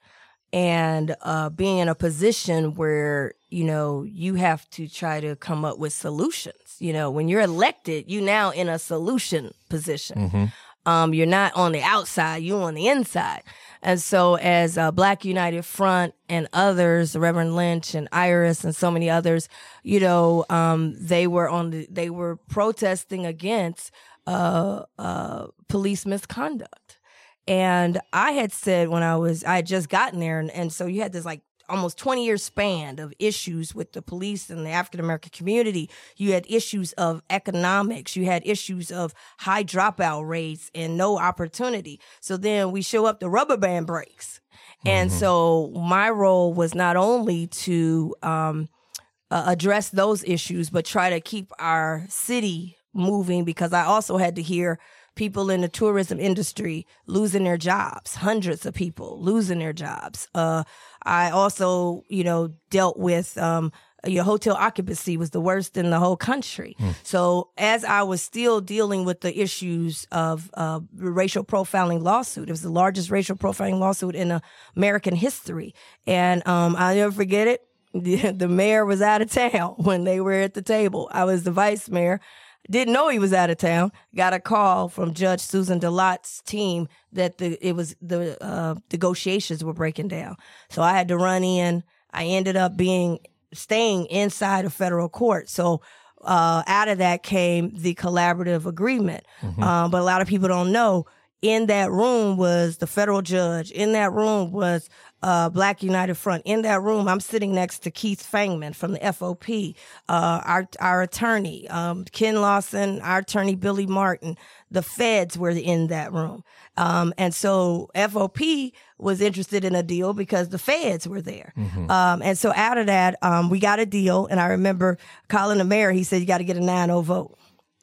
and uh, being in a position where, you know, you have to try to come up with solutions. You know, when you're elected, you now in a solution position. Mm-hmm. Um, you're not on the outside, you're on the inside. And so as uh, Black United Front and others, Reverend Lynch and Iris and so many others, you know, um, they were on the, they were protesting against uh, uh, police misconduct. And I had said when I was, I had just gotten there, and, and so you had this like almost twenty year span of issues with the police and the African-American community. You had issues of economics. You had issues of high dropout rates and no opportunity. So then we show up, the rubber band breaks. Mm-hmm. And so my role was not only to um, uh, address those issues, but try to keep our city moving, because I also had to hear people in the tourism industry losing their jobs, hundreds of people losing their jobs. Uh, I also, you know, dealt with um, your hotel occupancy was the worst in the whole country. Mm. So as I was still dealing with the issues of uh, racial profiling lawsuit, it was the largest racial profiling lawsuit in uh, American history. And um, I'll never forget it. The, the mayor was out of town when they were at the table. I was the vice mayor. Didn't know he was out of town. Got a call from Judge Susan DeLotte's team that the it was the uh, negotiations were breaking down. So I had to run in. I ended up being staying inside of federal court. So uh, out of that came the collaborative agreement. Mm-hmm. Um, but a lot of people don't know. In that room was the federal judge. In that room was uh, Black United Front. In that room, I'm sitting next to Keith Fangman from the F O P, uh, our our attorney, um, Ken Lawson, our attorney Billy Martin. The feds were in that room, um, and so F O P was interested in a deal because the feds were there. Mm-hmm. Um, and so out of that, um, we got a deal. And I remember calling the mayor. He said, "You got to get a nine oh vote."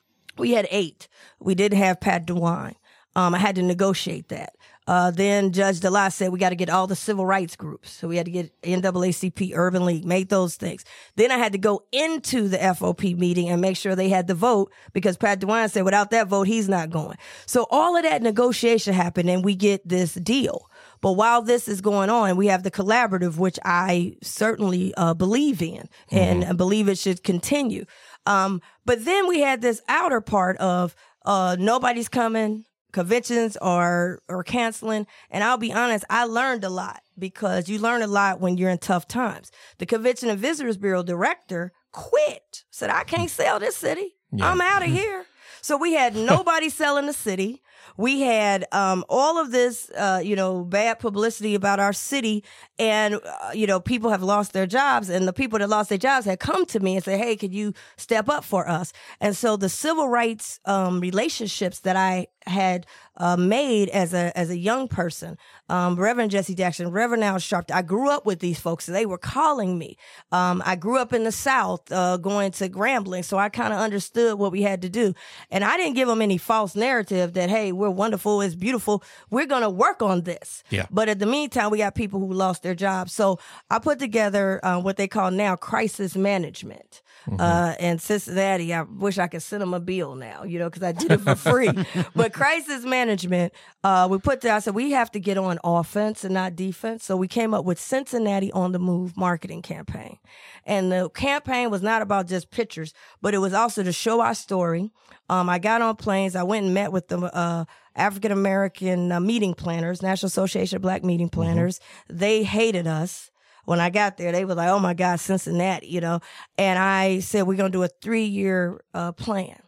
We had eight. We didn't have Pat DeWine. Um, I had to negotiate that. Uh, then Judge DeLotte said we got to get all the civil rights groups. So we had to get N double A C P, Urban League, made those things. Then I had to go into the F O P meeting and make sure they had the vote, because Pat DeWine said without that vote, he's not going. So all of that negotiation happened and we get this deal. But while this is going on, we have the collaborative, which I certainly uh, believe in and mm-hmm. believe it should continue. Um, but then we had this outer part of uh, nobody's coming. conventions are are canceling. And I'll be honest, I learned a lot because you learn a lot when you're in tough times. The Convention and Visitors Bureau director quit, said, I can't sell this city. Yeah. I'm out of here. So we had nobody selling the city. We had um, all of this, uh, you know, bad publicity about our city. And, uh, you know, people have lost their jobs. And the people that lost their jobs had come to me and said, hey, could you step up for us? And so the civil rights um, relationships that I had uh, made as a as a young person, um, Reverend Jesse Jackson, Reverend Al Sharpton, I grew up with these folks. They were calling me. Um, I grew up in the South uh, going to Grambling. So I kind of understood what we had to do. And I didn't give them any false narrative that, hey, we're wonderful, it's beautiful, we're going to work on this. Yeah. But at the meantime, we got people who lost their jobs. So I put together uh, what they call now crisis management. Mm-hmm. Uh, in Cincinnati, I wish I could send them a bill now, you know, because I did it for free. But crisis management, uh, we put that, I said, we have to get on offense and not defense. So we came up with Cincinnati on the Move marketing campaign. And the campaign was not about just pictures, but it was also to show our story. Um, I got on planes. I went and met with the uh, African American uh, meeting planners, National Association of Black Meeting Planners. Mm-hmm. They hated us. When I got there, they were like, oh, my God, Cincinnati, you know. And I said, we're going to do a three-year uh, plan,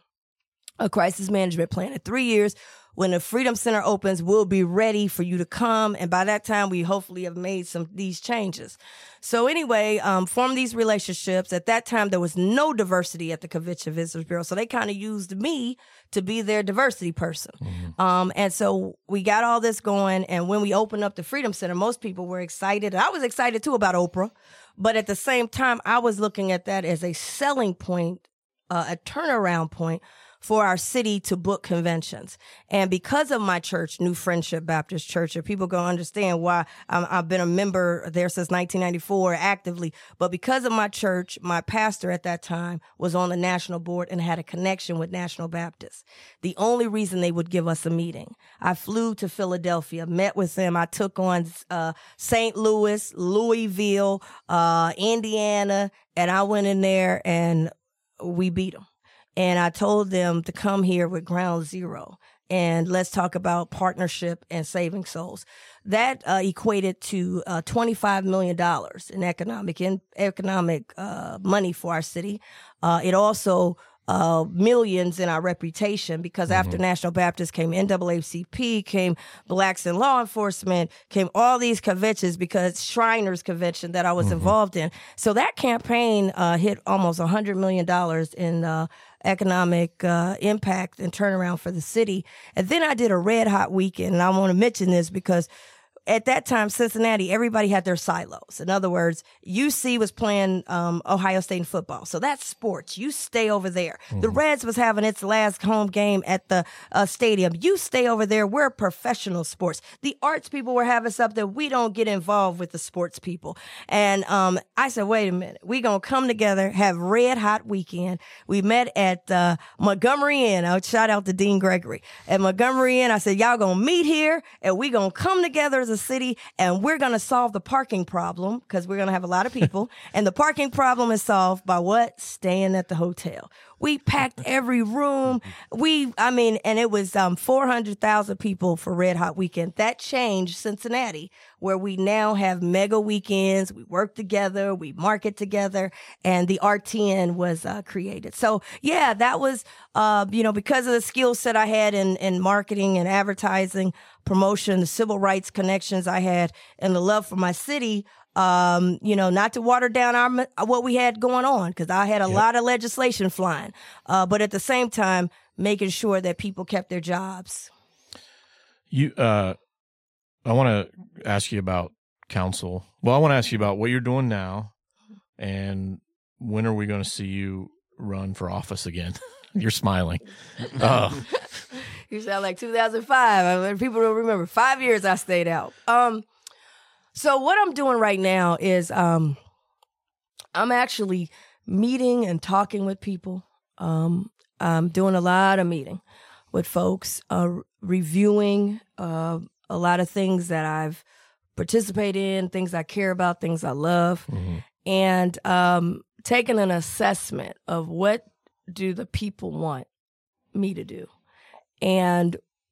a crisis management plan. In three years, when the Freedom Center opens, we'll be ready for you to come. And by that time, we hopefully have made some these changes. So anyway, um, formed these relationships. At that time, there was no diversity at the Convention and Visitors Bureau. So they kind of used me to be their diversity person. Mm-hmm. Um, and so we got all this going. And when we opened up the Freedom Center, most people were excited. I was excited, too, about Oprah. But at the same time, I was looking at that as a selling point, uh, a turnaround point for our city to book conventions. And because of my church, New Friendship Baptist Church, and people gonna understand why I'm, I've been a member there since nineteen ninety-four actively, but because of my church, my pastor at that time was on the national board and had a connection with National Baptist. The only reason they would give us a meeting. I flew to Philadelphia, met with them. I took on uh, Saint Louis, Louisville, uh, Indiana, and I went in there and we beat them. And I told them to come here with ground zero and let's talk about partnership and saving souls. That uh, equated to uh, twenty-five million dollars in economic in economic uh, money for our city. Uh, it also uh, millions in our reputation because mm-hmm. after National Baptist came N double A C P, came Blacks in Law Enforcement, came all these conventions because Shriners Convention that I was mm-hmm. involved in. So that campaign uh, hit almost one hundred million dollars in uh, economic uh, impact and turnaround for the city. And then I did a red hot weekend. And I want to mention this because at that time, Cincinnati, everybody had their silos. In other words, U C was playing um, Ohio State in football. So that's sports. You stay over there. Mm-hmm. The Reds was having its last home game at the uh, stadium. You stay over there. We're professional sports. The arts people were having something. We don't get involved with the sports people. And um, I said, wait a minute. We're going to come together, have red hot weekend. We met at uh, Montgomery Inn. I would shout out to Dean Gregory. At Montgomery Inn, I said, y'all going to meet here and we're going to come together as a city and we're going to solve the parking problem because we're going to have a lot of people. And the parking problem is solved by what? Staying at the hotel. We packed every room. We, I mean, and it was um, four hundred thousand people for Red Hot Weekend. That changed Cincinnati, where we now have mega weekends. We work together. We market together. And the R T N was uh, created. So, yeah, that was, uh, you know, because of the skill set I had in, in marketing and advertising, promotion, the civil rights connections I had, and the love for my city. Um, you know, not to water down our what we had going on, because I had a yep. lot of legislation flying, uh, but at the same time, making sure that people kept their jobs. You, uh, I want to ask you about council. Well, I want to ask you about what you're doing now, and when are we going to see you run for office again? You're smiling. Oh. You sound like two thousand five. I mean, people don't remember. Five years I stayed out. Um. So what I'm doing right now is um, I'm actually meeting and talking with people. Um, I'm doing a lot of meeting with folks, uh, reviewing uh, a lot of things that I've participated in, things I care about, things I love, mm-hmm. and um, taking an assessment of what do the people want me to do. And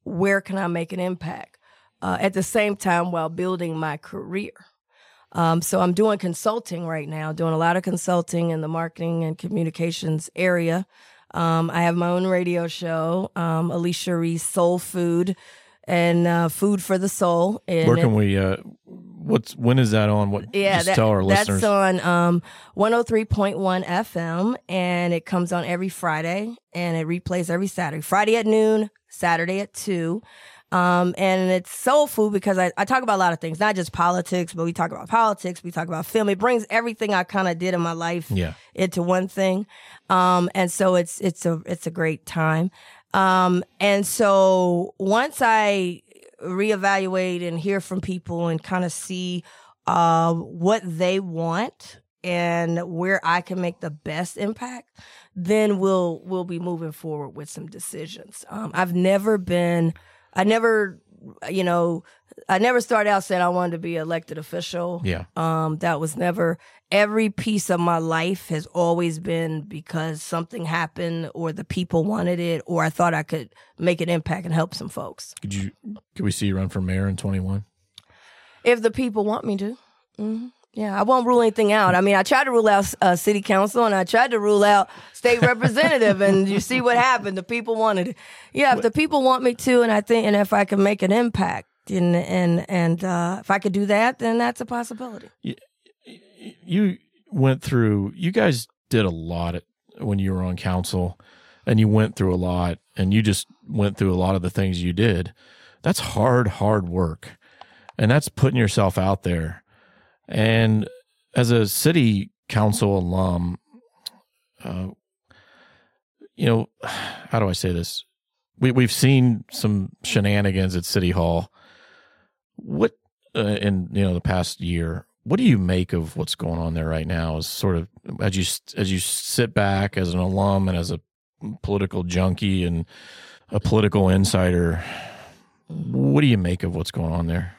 where can I make an impact uh, at the same time while building my career. Um, so I'm doing consulting right now, doing a lot of consulting in the marketing and communications area. Um, I have my own radio show, um, Alicia Reese Soul Food and uh, Food for the Soul. And Where can we, uh, what's, when is that on? What, yeah, just that, tell our that's listeners. on um, one oh three point one F M, and it comes on every Friday, and it replays every Saturday. Friday at noon, Saturday at two. Um, and it's soul food because I, I talk about a lot of things, not just politics, but we talk about politics, we talk about film. It brings everything I kind of did in my life Yeah. into one thing. Um, and so it's, it's a, it's a great time. Um, and so once I reevaluate and hear from people and kind of see, uh, what they want and where I can make the best impact, then we'll, we'll be moving forward with some decisions. Um, I've never been, I never, you know, I never started out saying I wanted to be an elected official. Yeah. Um, that was never, every piece of my life has always been because something happened or the people wanted it or I thought I could make an impact and help some folks. Could you, could we see you run for mayor in twenty-one? If the people want me to. Mm-hmm. Yeah, I won't rule anything out. I mean, I tried to rule out uh, city council and I tried to rule out state representative, and you see what happened. The people wanted it. Yeah, if the people want me to, and I think, and if I can make an impact, and and and uh, if I could do that, then that's a possibility. You, you went through. You guys did a lot at, when you were on council, and you went through a lot, and you just went through a lot of the things you did. That's hard, hard work, and that's putting yourself out there. And as a city council alum, uh, you know, how do I say this? We, we've seen some shenanigans at City Hall. What, uh, in, you know, the past year, what do you make of what's going on there right now? As sort of, as you, as you sit back as an alum and as a political junkie and a political insider, what do you make of what's going on there?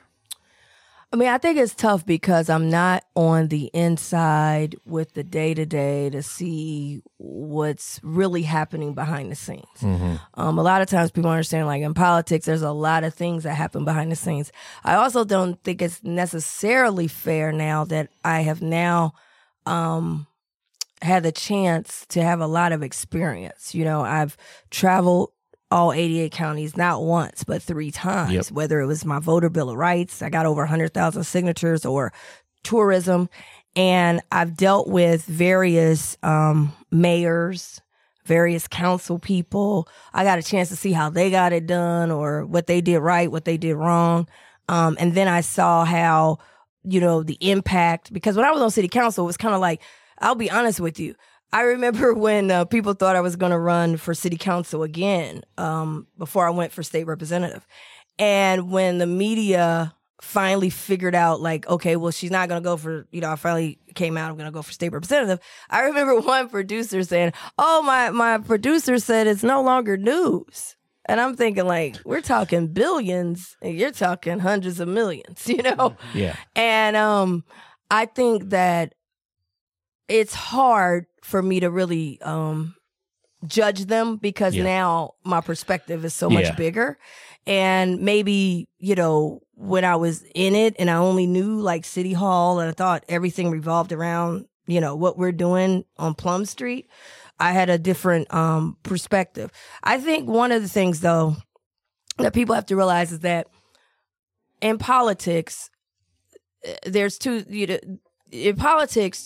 I mean, I think it's tough because I'm not on the inside with the day to day to see what's really happening behind the scenes. Mm-hmm. Um, a lot of times people understand, like in politics, there's a lot of things that happen behind the scenes. I also don't think it's necessarily fair now that I have now um, had the chance to have a lot of experience. You know, I've traveled all eighty-eight counties, not once, but three times, yep. Whether it was my voter bill of rights, I got over one hundred thousand signatures, or tourism. And I've dealt with various um, mayors, various council people. I got a chance to see how they got it done or what they did right, what they did wrong. Um, and then I saw how, you know, the impact, because when I was on city council, it was kind of like, I'll be honest with you, I remember when uh, people thought I was going to run for city council again um, before I went for state representative. And when the media finally figured out, like, okay, well, she's not going to go for, you know, I finally came out, I'm going to go for state representative. I remember one producer saying, oh, my, my producer said it's no longer news. And I'm thinking, like, we're talking billions and you're talking hundreds of millions, you know? Yeah. And um, I think that it's hard for me to really um, judge them because yeah. now my perspective is so yeah. much bigger. And maybe, you know, when I was in it and I only knew like City Hall and I thought everything revolved around, you know, what we're doing on Plum Street, I had a different um, perspective. I think one of the things, though, that people have to realize is that in politics, there's two, you know, in politics,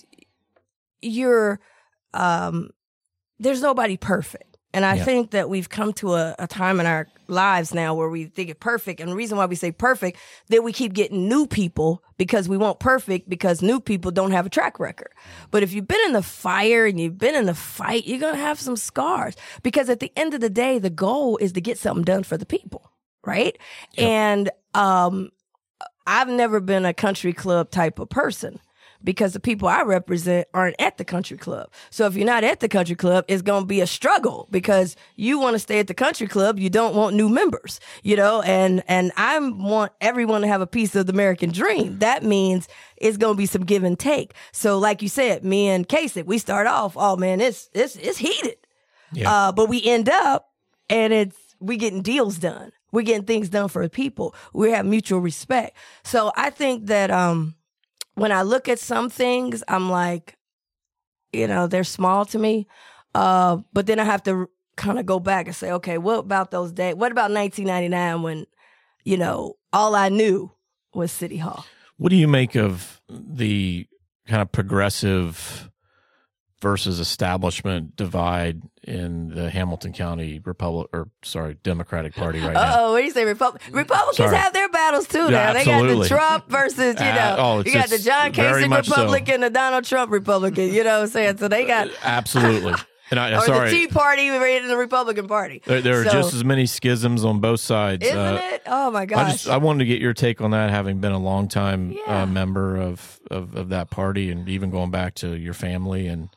you're, um, there's nobody perfect. And I yeah. think that we've come to a, a time in our lives now where we think it perfect. And the reason why we say perfect, that we keep getting new people because we want perfect because new people don't have a track record. But if you've been in the fire and you've been in the fight, you're going to have some scars because at the end of the day, the goal is to get something done for the people. Right. Yep. And, um, I've never been a country club type of person, because the people I represent aren't at the country club. So if you're not at the country club, it's going to be a struggle because you want to stay at the country club. You don't want new members, you know, and, and I want everyone to have a piece of the American dream. That means it's going to be some give and take. So like you said, me and Kasich, we start off, oh man, it's, it's, it's heated. Yeah. Uh, but we end up and it's, we getting deals done. we're getting things done for the people. We have mutual respect. So I think that um, when I look at some things, I'm like, you know, they're small to me. Uh, but then I have to kind of go back and say, okay, what about those days? What about nineteen ninety-nine when, you know, all I knew was City Hall? What do you make of the kind of progressive versus establishment divide in the Hamilton County Republic, or sorry, Democratic Party right now? Oh, what do you say? Repub- Republicans Sorry. have their battles too. Yeah, Now they got absolutely. the Trump versus, you know, Uh, oh, it's you got the just John very Kasich much so. Republican, the Donald Trump Republican. You know what I'm saying? So they got Absolutely. And I, or sorry, the Tea Party and the Republican Party. there, there are So- just as many schisms on both sides. Isn't Uh, it? Oh my I gosh! just I wanted to get your take on that, having been a longtime Yeah. uh, member of, of of that party, and even going back to your family. And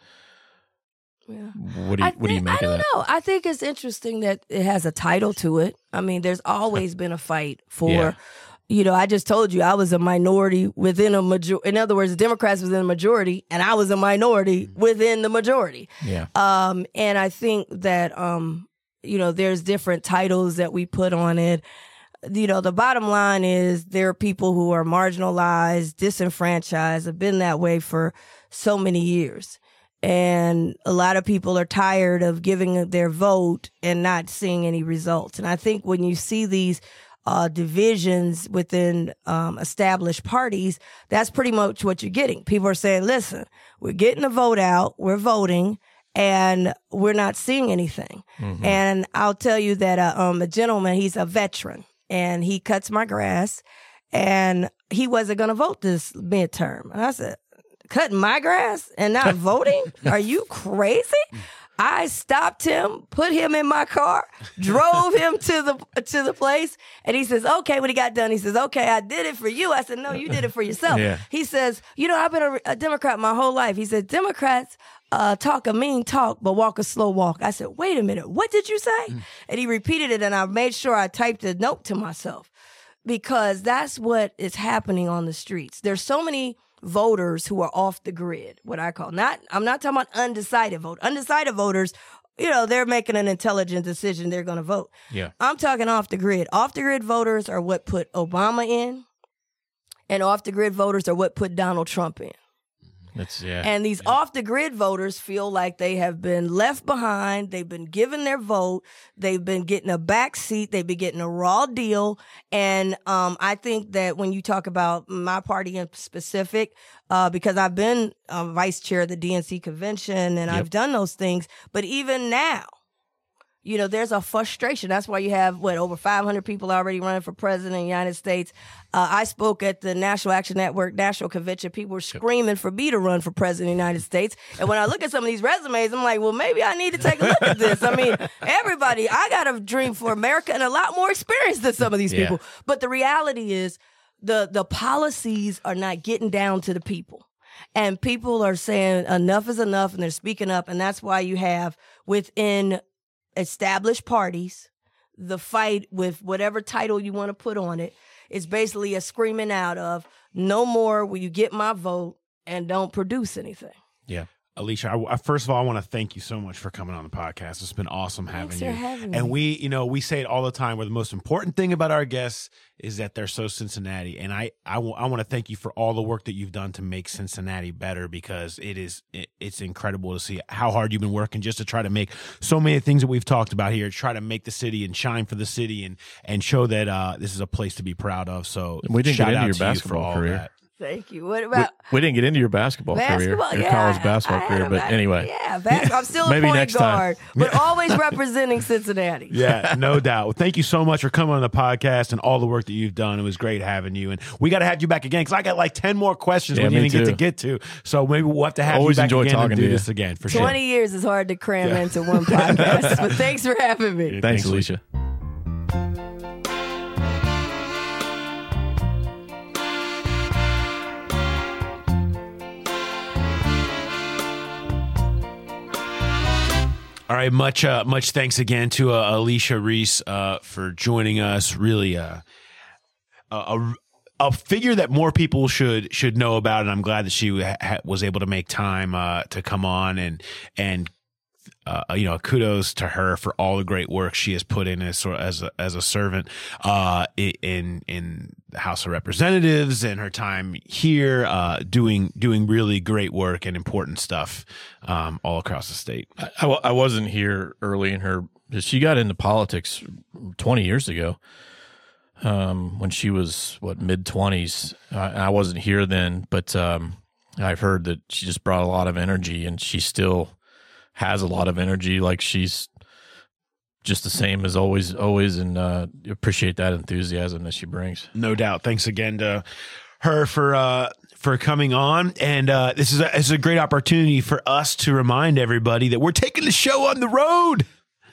Yeah. what do you I what do you think- make I of don't that? know. I think it's interesting that it has a title to it. I mean, there's always been a fight for, Yeah. you know, I just told you I was a minority within a major. In other words, the Democrats was in the majority, and I was a minority within the majority. Yeah, Um, and I think that, um, you know, there's different titles that we put on it. You know, the bottom line is there are people who are marginalized, disenfranchised, have been that way for so many years. And a lot of people are tired of giving their vote and not seeing any results. And I think when you see these uh, divisions within um, established parties, that's pretty much what you're getting. People are saying, listen, we're getting the vote out, we're voting, and we're not seeing anything. Mm-hmm. And I'll tell you that uh, um, a gentleman, he's a veteran, and he cuts my grass, and he wasn't going to vote this midterm. And I said, cutting my grass and not voting? Are you crazy? I stopped him, put him in my car, drove him to the to the place, and he says, okay, when he got done, he says, okay, I did it for you. I said, no, you did it for yourself. Yeah. He says, you know, I've been a, a Democrat my whole life. He said, Democrats uh, talk a mean talk, but walk a slow walk. I said, wait a minute, what did you say? Mm. And he repeated it, and I made sure I typed a note to myself, because that's what is happening on the streets. There's so many voters who are off the grid, what I call. Not, I'm not talking about undecided vote. Undecided voters, you know, they're making an intelligent decision. They're going to vote. yeah. I'm talking off the grid. Off the grid voters are what put Obama in, and off the grid voters are what put Donald Trump in. It's yeah. And these off the grid voters feel like they have been left behind. They've been given their vote. They've been getting a back seat. They've been getting a raw deal. And um, I think that when you talk about my party in specific, uh, because I've been uh, vice chair of the D N C convention and Yep. I've done those things, but even now, you know, there's a frustration. That's why you have, what, over five hundred people already running for president of the United States. Uh, I spoke at the National Action Network National Convention. People were screaming for me to run for president of the United States. And when I look at some of these resumes, I'm like, well, maybe I need to take a look at this. I mean, everybody, I got a dream for America and a lot more experience than some of these Yeah. people. But the reality is the, the policies are not getting down to the people. And people are saying enough is enough, and they're speaking up. And that's why you have within established parties, the fight with whatever title you want to put on it is basically a screaming out of no more will you get my vote and don't produce anything. yeah. Alicia, I, I, first of all, I want to thank you so much for coming on the podcast. It's been awesome having Thanks you. for having and me. we, you know, we say it all the time. Where the most important thing about our guests is that they're so Cincinnati. And I, I, w- I want to thank you for all the work that you've done to make Cincinnati better, because it is, it, it's incredible to see how hard you've been working just to try to make so many things that we've talked about here, try to make the city and shine for the city and and show that uh, this is a place to be proud of. So We didn't shout get into out your to you for basketball all career. that. Thank you. What We, about we didn't get into your basketball, basketball? career, your Yeah, college basketball I- I career, had but a- anyway. Yeah, basketball. I'm still a Maybe point next time. guard, but always representing Cincinnati. Yeah, no doubt. Well, thank you so much for coming on the podcast and all the work that you've done. It was great having you. And we got to have you back again, because I got like ten more questions Yeah, we didn't me get to too. get to. So maybe we'll have to have Always you back enjoy again talking and do to you. this again for sure. twenty years is hard to cram into one podcast, but thanks for having me. Yeah, Thanks, thanks, Alicia. All right, much uh, much thanks again to uh, Alicia Reese uh, for joining us. Really, uh, a, a a figure that more people should should know about, and I'm glad that she ha- was able to make time uh, to come on and and uh, you know, kudos to her for all the great work she has put in as sort of as a, as a servant uh, in in the House of Representatives and her time here, uh, doing doing really great work and important stuff um, all across the state. I, I, I wasn't here early in her. She got into politics twenty years ago. Um, when she was what mid twenties, I, I wasn't here then, but um, I've heard that she just brought a lot of energy, and she still has a lot of energy. Like she's just the same as always, always, and uh, appreciate that enthusiasm that she brings. No doubt. Thanks again to her for uh, for coming on, and uh, this is a, this is a great opportunity for us to remind everybody that we're taking the show on the road.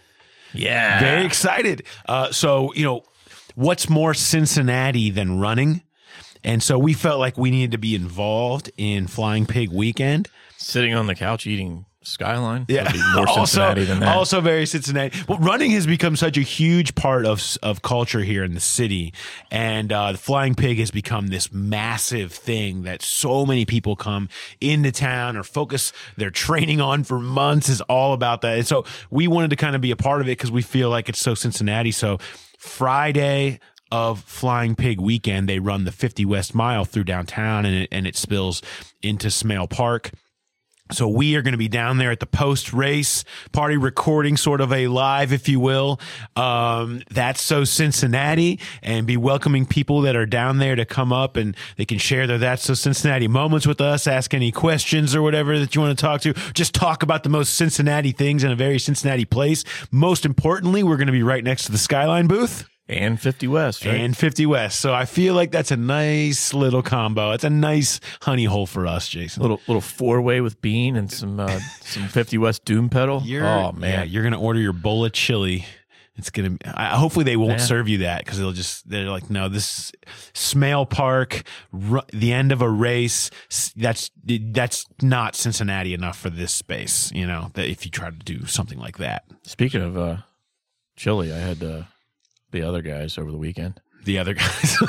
Yeah, very excited. Uh, so you know. What's more Cincinnati than running? And so we felt like we needed to be involved in Flying Pig Weekend. Sitting on the couch eating Skyline. Yeah. Would be more Cincinnati also, than that. Also very Cincinnati. Well, running has become such a huge part of of culture here in the city. And uh, the Flying Pig has become this massive thing that so many people come into town or focus their training on for months is all about that. And so we wanted to kind of be a part of it because we feel like it's so Cincinnati. So Friday of Flying Pig Weekend, they run the fifty West Mile through downtown, and it, and it spills into Smale Park. So we are going to be down there at the post-race party, recording sort of a live, if you will. Um, that's so Cincinnati, and be welcoming people that are down there to come up, and they can share their That's So Cincinnati moments with us, ask any questions or whatever that you want to talk to. Just talk about the most Cincinnati things in a very Cincinnati place. Most importantly, we're going to be right next to the Skyline booth. And fifty West, right? And fifty West. So I feel like that's a nice little combo. It's a nice honey hole for us, Jason. Little little four way with Bean and some uh, some fifty West Doom Pedal. You're, oh man, yeah, you're gonna order your bowl of chili. It's gonna. I, hopefully they won't Yeah. serve you that because they'll just. They're like, no, this Smale Park, ru- the end of a race. s- That's that's not Cincinnati enough for this space. You know that if you try to do something like that, Speaking of uh, chili, I had uh, the other guys over the weekend. the other guys.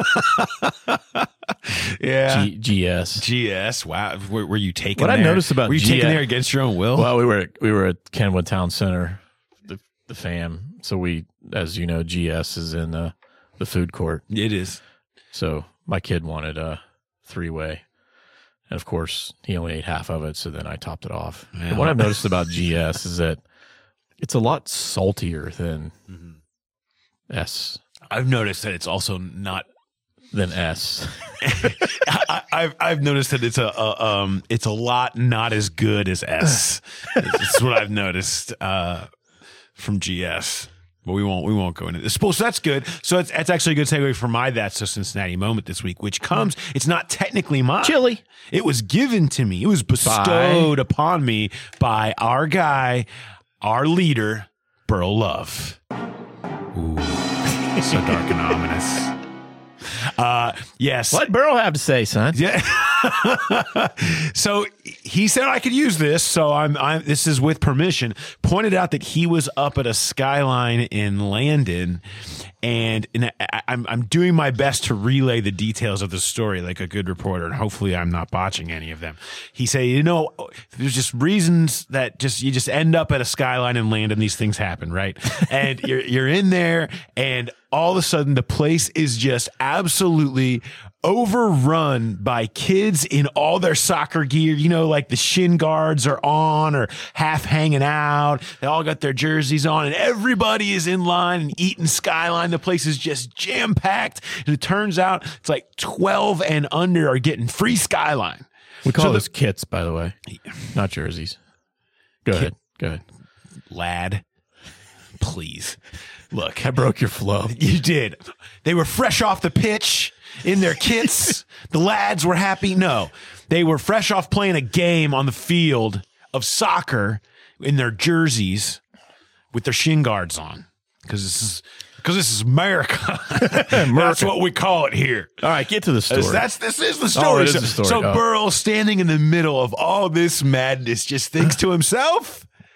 yeah. G- GS. G S. Wow. Were, were you taken What I there? noticed about Were you G S taken there against your own will? Well, we were we were at Kenwood Town Center, the the fam. So we, as you know, G S is in the the food court. It is. So my kid wanted a three way, and of course he only ate half of it. So then I topped it off. Yeah. And what I've noticed about G S is that it's a lot saltier than S I've noticed that it's also not. than S. I, I've I've noticed that it's a, a um it's a lot not as good as S. It's what I've noticed uh, from G S. But we won't we won't go into this. So that's good. So it's, that's actually a good segue for my That's So Cincinnati moment this week, which comes. It's not technically mine. Chili. It was given to me. It was bestowed upon me by our guy, our leader, Burl Love. Ooh, so dark and ominous. Uh, yes. What Burrow have to say, son? Yeah. So he said I could use this. So I'm, I'm, this is with permission. Pointed out that he was up at a Skyline in Landon, and, and I, I'm, I'm doing my best to relay the details of the story like a good reporter, and hopefully I'm not botching any of them. He said, you know, there's just reasons that just you just end up at a Skyline in Landon. These things happen, right? And you're you're in there, and all of a sudden the place is just absolutely overrun by kids in all their soccer gear. You know, like the shin guards are on or half hanging out. They all got their jerseys on, and everybody is in line and eating Skyline. The place is just jam packed. And it turns out it's like twelve and under are getting free Skyline. We call So the- this kits, by the way, not jerseys. Go ahead. Go ahead. Lad, please. Look, I broke your flow. you did. They were fresh off the pitch in their kits. The lads were happy. No, they were fresh off playing a game on the field of soccer in their jerseys with their shin guards on. Because this is because this is America. That's what we call it here. All right, get to the story. That's this is the Oh, story. it is so the story. so Oh. Burl, standing in the middle of all this madness, just thinks to himself,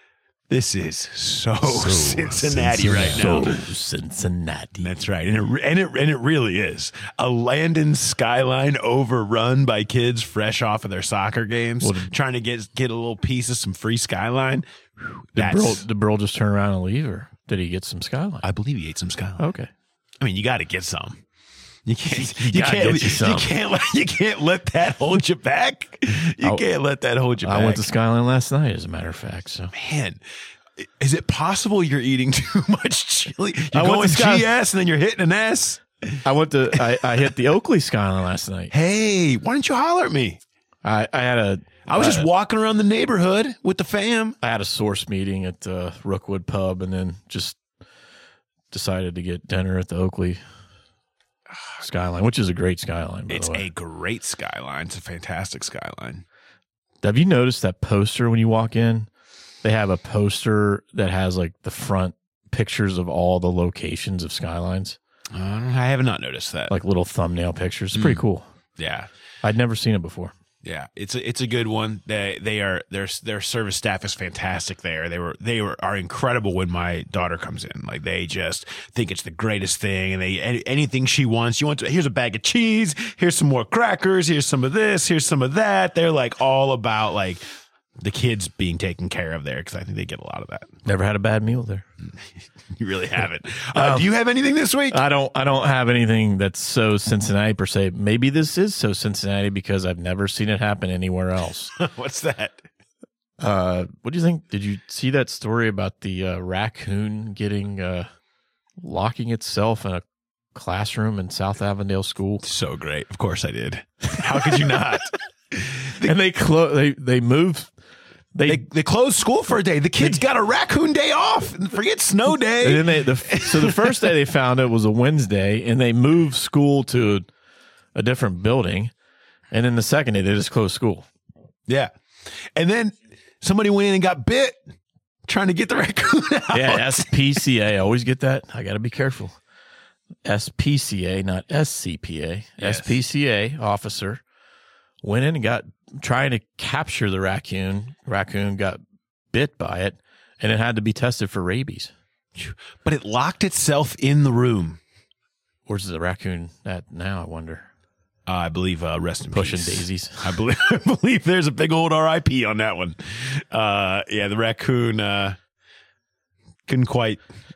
This is so, so Cincinnati, Cincinnati right now. So Cincinnati. That's right, and it and it and it really is a Landon skyline overrun by kids fresh off of their soccer games, well, trying to get get a little piece of some free skyline. Did Burl, did Burl just turn around and leave, or did he get some skyline? I believe he ate some skyline. Okay, I mean, you got to get some. You can't. You, you can't. Get you, some. you can't. Let, you can't let that hold you back. You I, can't let that hold you I back. I went to Skyline last night, as a matter of fact. So, man, is it possible you're eating too much chili? You're I going Sky- G S and then you're hitting an S. I went to. I, I hit the Oakley Skyline last night. Hey, why didn't you holler at me? I, I had a. I was uh, just walking around the neighborhood with the fam. I had a source meeting at the Rookwood Pub, and then just decided to get dinner at the Oakley Skyline, which is a great skyline. By it's the way. a great skyline. It's a fantastic skyline. Have you noticed that poster when you walk in? They have a poster that has like the front pictures of all the locations of skylines. Uh, I have not noticed that. Like little thumbnail pictures. It's pretty mm. cool. Yeah, I'd never seen it before. Yeah, it's a it's a good one. They they are their their service staff is fantastic there. They were they were are incredible when my daughter comes in. Like they just think it's the greatest thing, and they any, anything she wants. You want to, here's a bag of cheese. Here's some more crackers. Here's some of this. Here's some of that. They're like all about like the kids being taken care of there because I think they get a lot of that. Never had a bad meal there. You really haven't. Uh, um, do you have anything this week? I don't. I don't have anything that's so Cincinnati per se. Maybe this is so Cincinnati because I've never seen it happen anywhere else. What's that? Uh, what do you think? Did you see that story about the uh, raccoon getting uh, locking itself in a classroom in South Avondale School? So great. Of course I did. How could you not? and they clo- they they moved. They, they they closed school for a day. The kids got a raccoon day off. Forget snow day. And then they, the, so the first day they found it was a Wednesday, and they moved school to a different building. And then the second day they just closed school. Yeah, and then somebody went in and got bit trying to get the raccoon out. Yeah, S P C A. I always get that. I got to be careful. S P C A, not S C P A. Yes. S P C A officer went in and got trying to capture the raccoon. Raccoon got bit by it, and it had to be tested for rabies. But it locked itself in the room. Where's the raccoon at now, I wonder? Uh, I believe uh, rest in Pushing peace. daisies. I believe I believe there's a big old R I P on that one. Uh, yeah, the raccoon uh, couldn't quite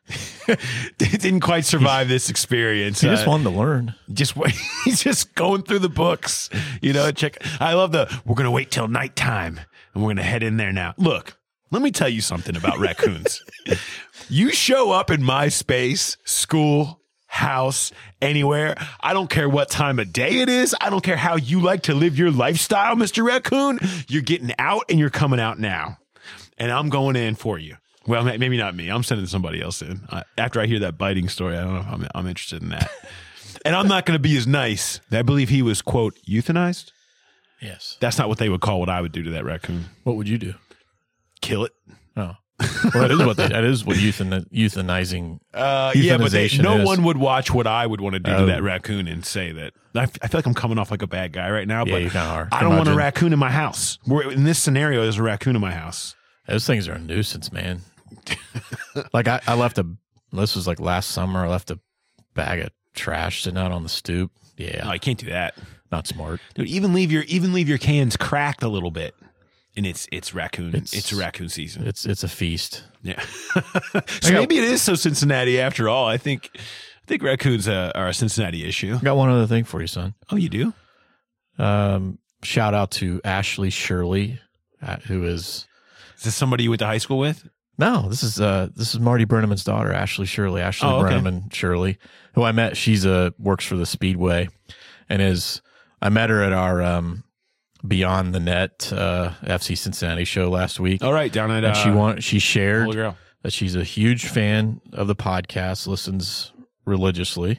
didn't quite survive this experience. He just uh, wanted to learn. Just wait. He's just going through the books. You know, check. I love the. We're gonna wait till nighttime, and we're gonna head in there now. Look, let me tell you something about raccoons. You show up in my space, school, house, anywhere. I don't care what time of day it is. I don't care how you like to live your lifestyle, Mister Raccoon. You're getting out, and you're coming out now, and I'm going in for you. Well, maybe not me. I'm sending somebody else in. Uh, after I hear that biting story, I don't know if I'm, I'm interested in that. And I'm not going to be as nice. I believe he was, quote, euthanized. Yes. That's not what they would call what I would do to that raccoon. What would you do? Kill it. Oh. Well, that is what they, that is what euthan, euthanizing. Uh, yeah, but they, no is. one would watch what I would want to do oh. to that raccoon and say that. I, f- I feel like I'm coming off like a bad guy right now, yeah, but you kind of are. I don't want a raccoon in my house. We're, in this scenario, there's a raccoon in my house. Those things are a nuisance, man. Like I, I left a. This was like last summer. I left a bag of trash sitting out on the stoop. Yeah, no, you can't do that. Not smart, dude. Even leave your even leave your cans cracked a little bit, and it's it's raccoon. It's, it's raccoon season. It's it's a feast. Yeah. So got, maybe it is so Cincinnati after all. I think I think raccoons uh, are a Cincinnati issue. I got one other thing for you, son. Oh, you do? Um, shout out to Ashley Shirley, uh, who is. Is this somebody you went to high school with? No, this is uh this is Marty Brenneman's daughter, Ashley Shirley. Ashley oh, okay. Brenneman Shirley, who I met. She's uh works for the Speedway, and is I met her at our um Beyond the Net uh F C Cincinnati show last week. All right, down at and uh, she want she shared Holy Grail. That she's a huge fan of the podcast, listens religiously,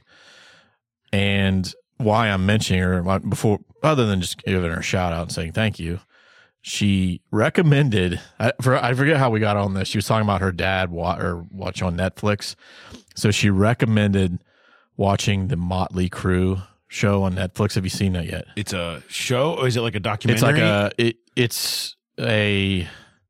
and why I'm mentioning her before, other than just giving her a shout out and saying thank you. She recommended, I, for, I forget how we got on this. She was talking about her dad wa- or watch on Netflix. So she recommended watching the Motley Crue show on Netflix. Have you seen that yet? It's a show, or is it like a documentary? It's like a, it, it's a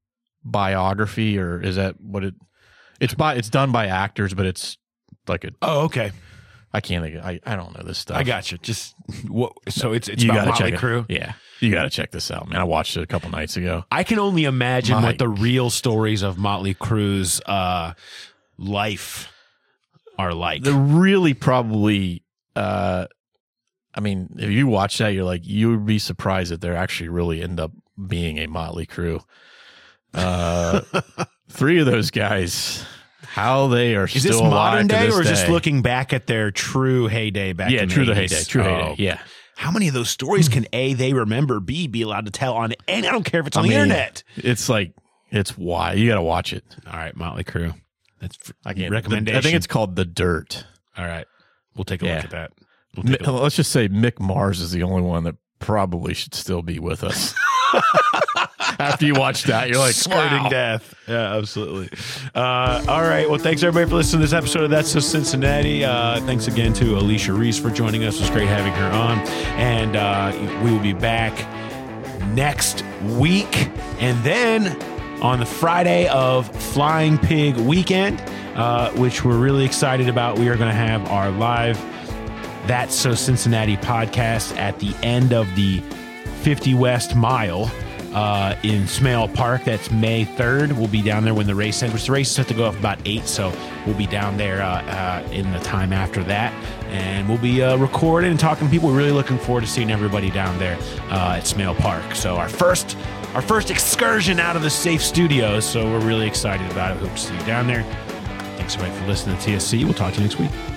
biography, or is that what it? It's by it's done by actors, but it's like a. Oh, okay. I can't think. I, I don't know this stuff. I got you. Just what? So it's it's you about gotta Motley check Crue. It. Yeah, you got to check this out, man. I watched it a couple nights ago. I can only imagine My- what the real stories of Motley Crue's uh, life are like. They're really probably. Uh, I mean, if you watch that, you're like, you would be surprised that they're actually really end up being a Motley Crue. Uh, three of those guys, how they are Is still this alive modern to day, this or just day. looking back at their true heyday back Yeah, in true the the eighties? heyday, true Oh. heyday. Yeah, How many of those stories can A, they remember, B, be allowed to tell on any? I don't care if it's on I the mean, internet. It's like it's why you got to watch it. All right, Motley Crue. That's I can't recommendation. I think it's called The Dirt. All right. We'll take a Yeah. look at that. We'll Mi- take a look. Let's just say Mick Mars is the only one that probably should still be with us. After you watch that, you're like, Sporting wow. death. Yeah, absolutely. Uh, all right. Well, thanks everybody for listening to this episode of That's So Cincinnati. Uh, thanks again to Alicia Reese for joining us. It was great having her on. And uh, we will be back next week. And then on the Friday of Flying Pig Weekend, uh, which we're really excited about, we are going to have our live That's So Cincinnati podcast at the end of the fifty West Mile. Uh, in Smale Park. That's May third. We'll be down there when the race ends, which the races have to go off about eight, so we'll be down there uh, uh, in the time after that. And we'll be uh, recording and talking to people. We're really looking forward to seeing everybody down there uh, at Smale Park. So our first our first excursion out of the safe studios, so we're really excited about it. We hope to see you down there. Thanks everybody for listening to T S C. We'll talk to you next week.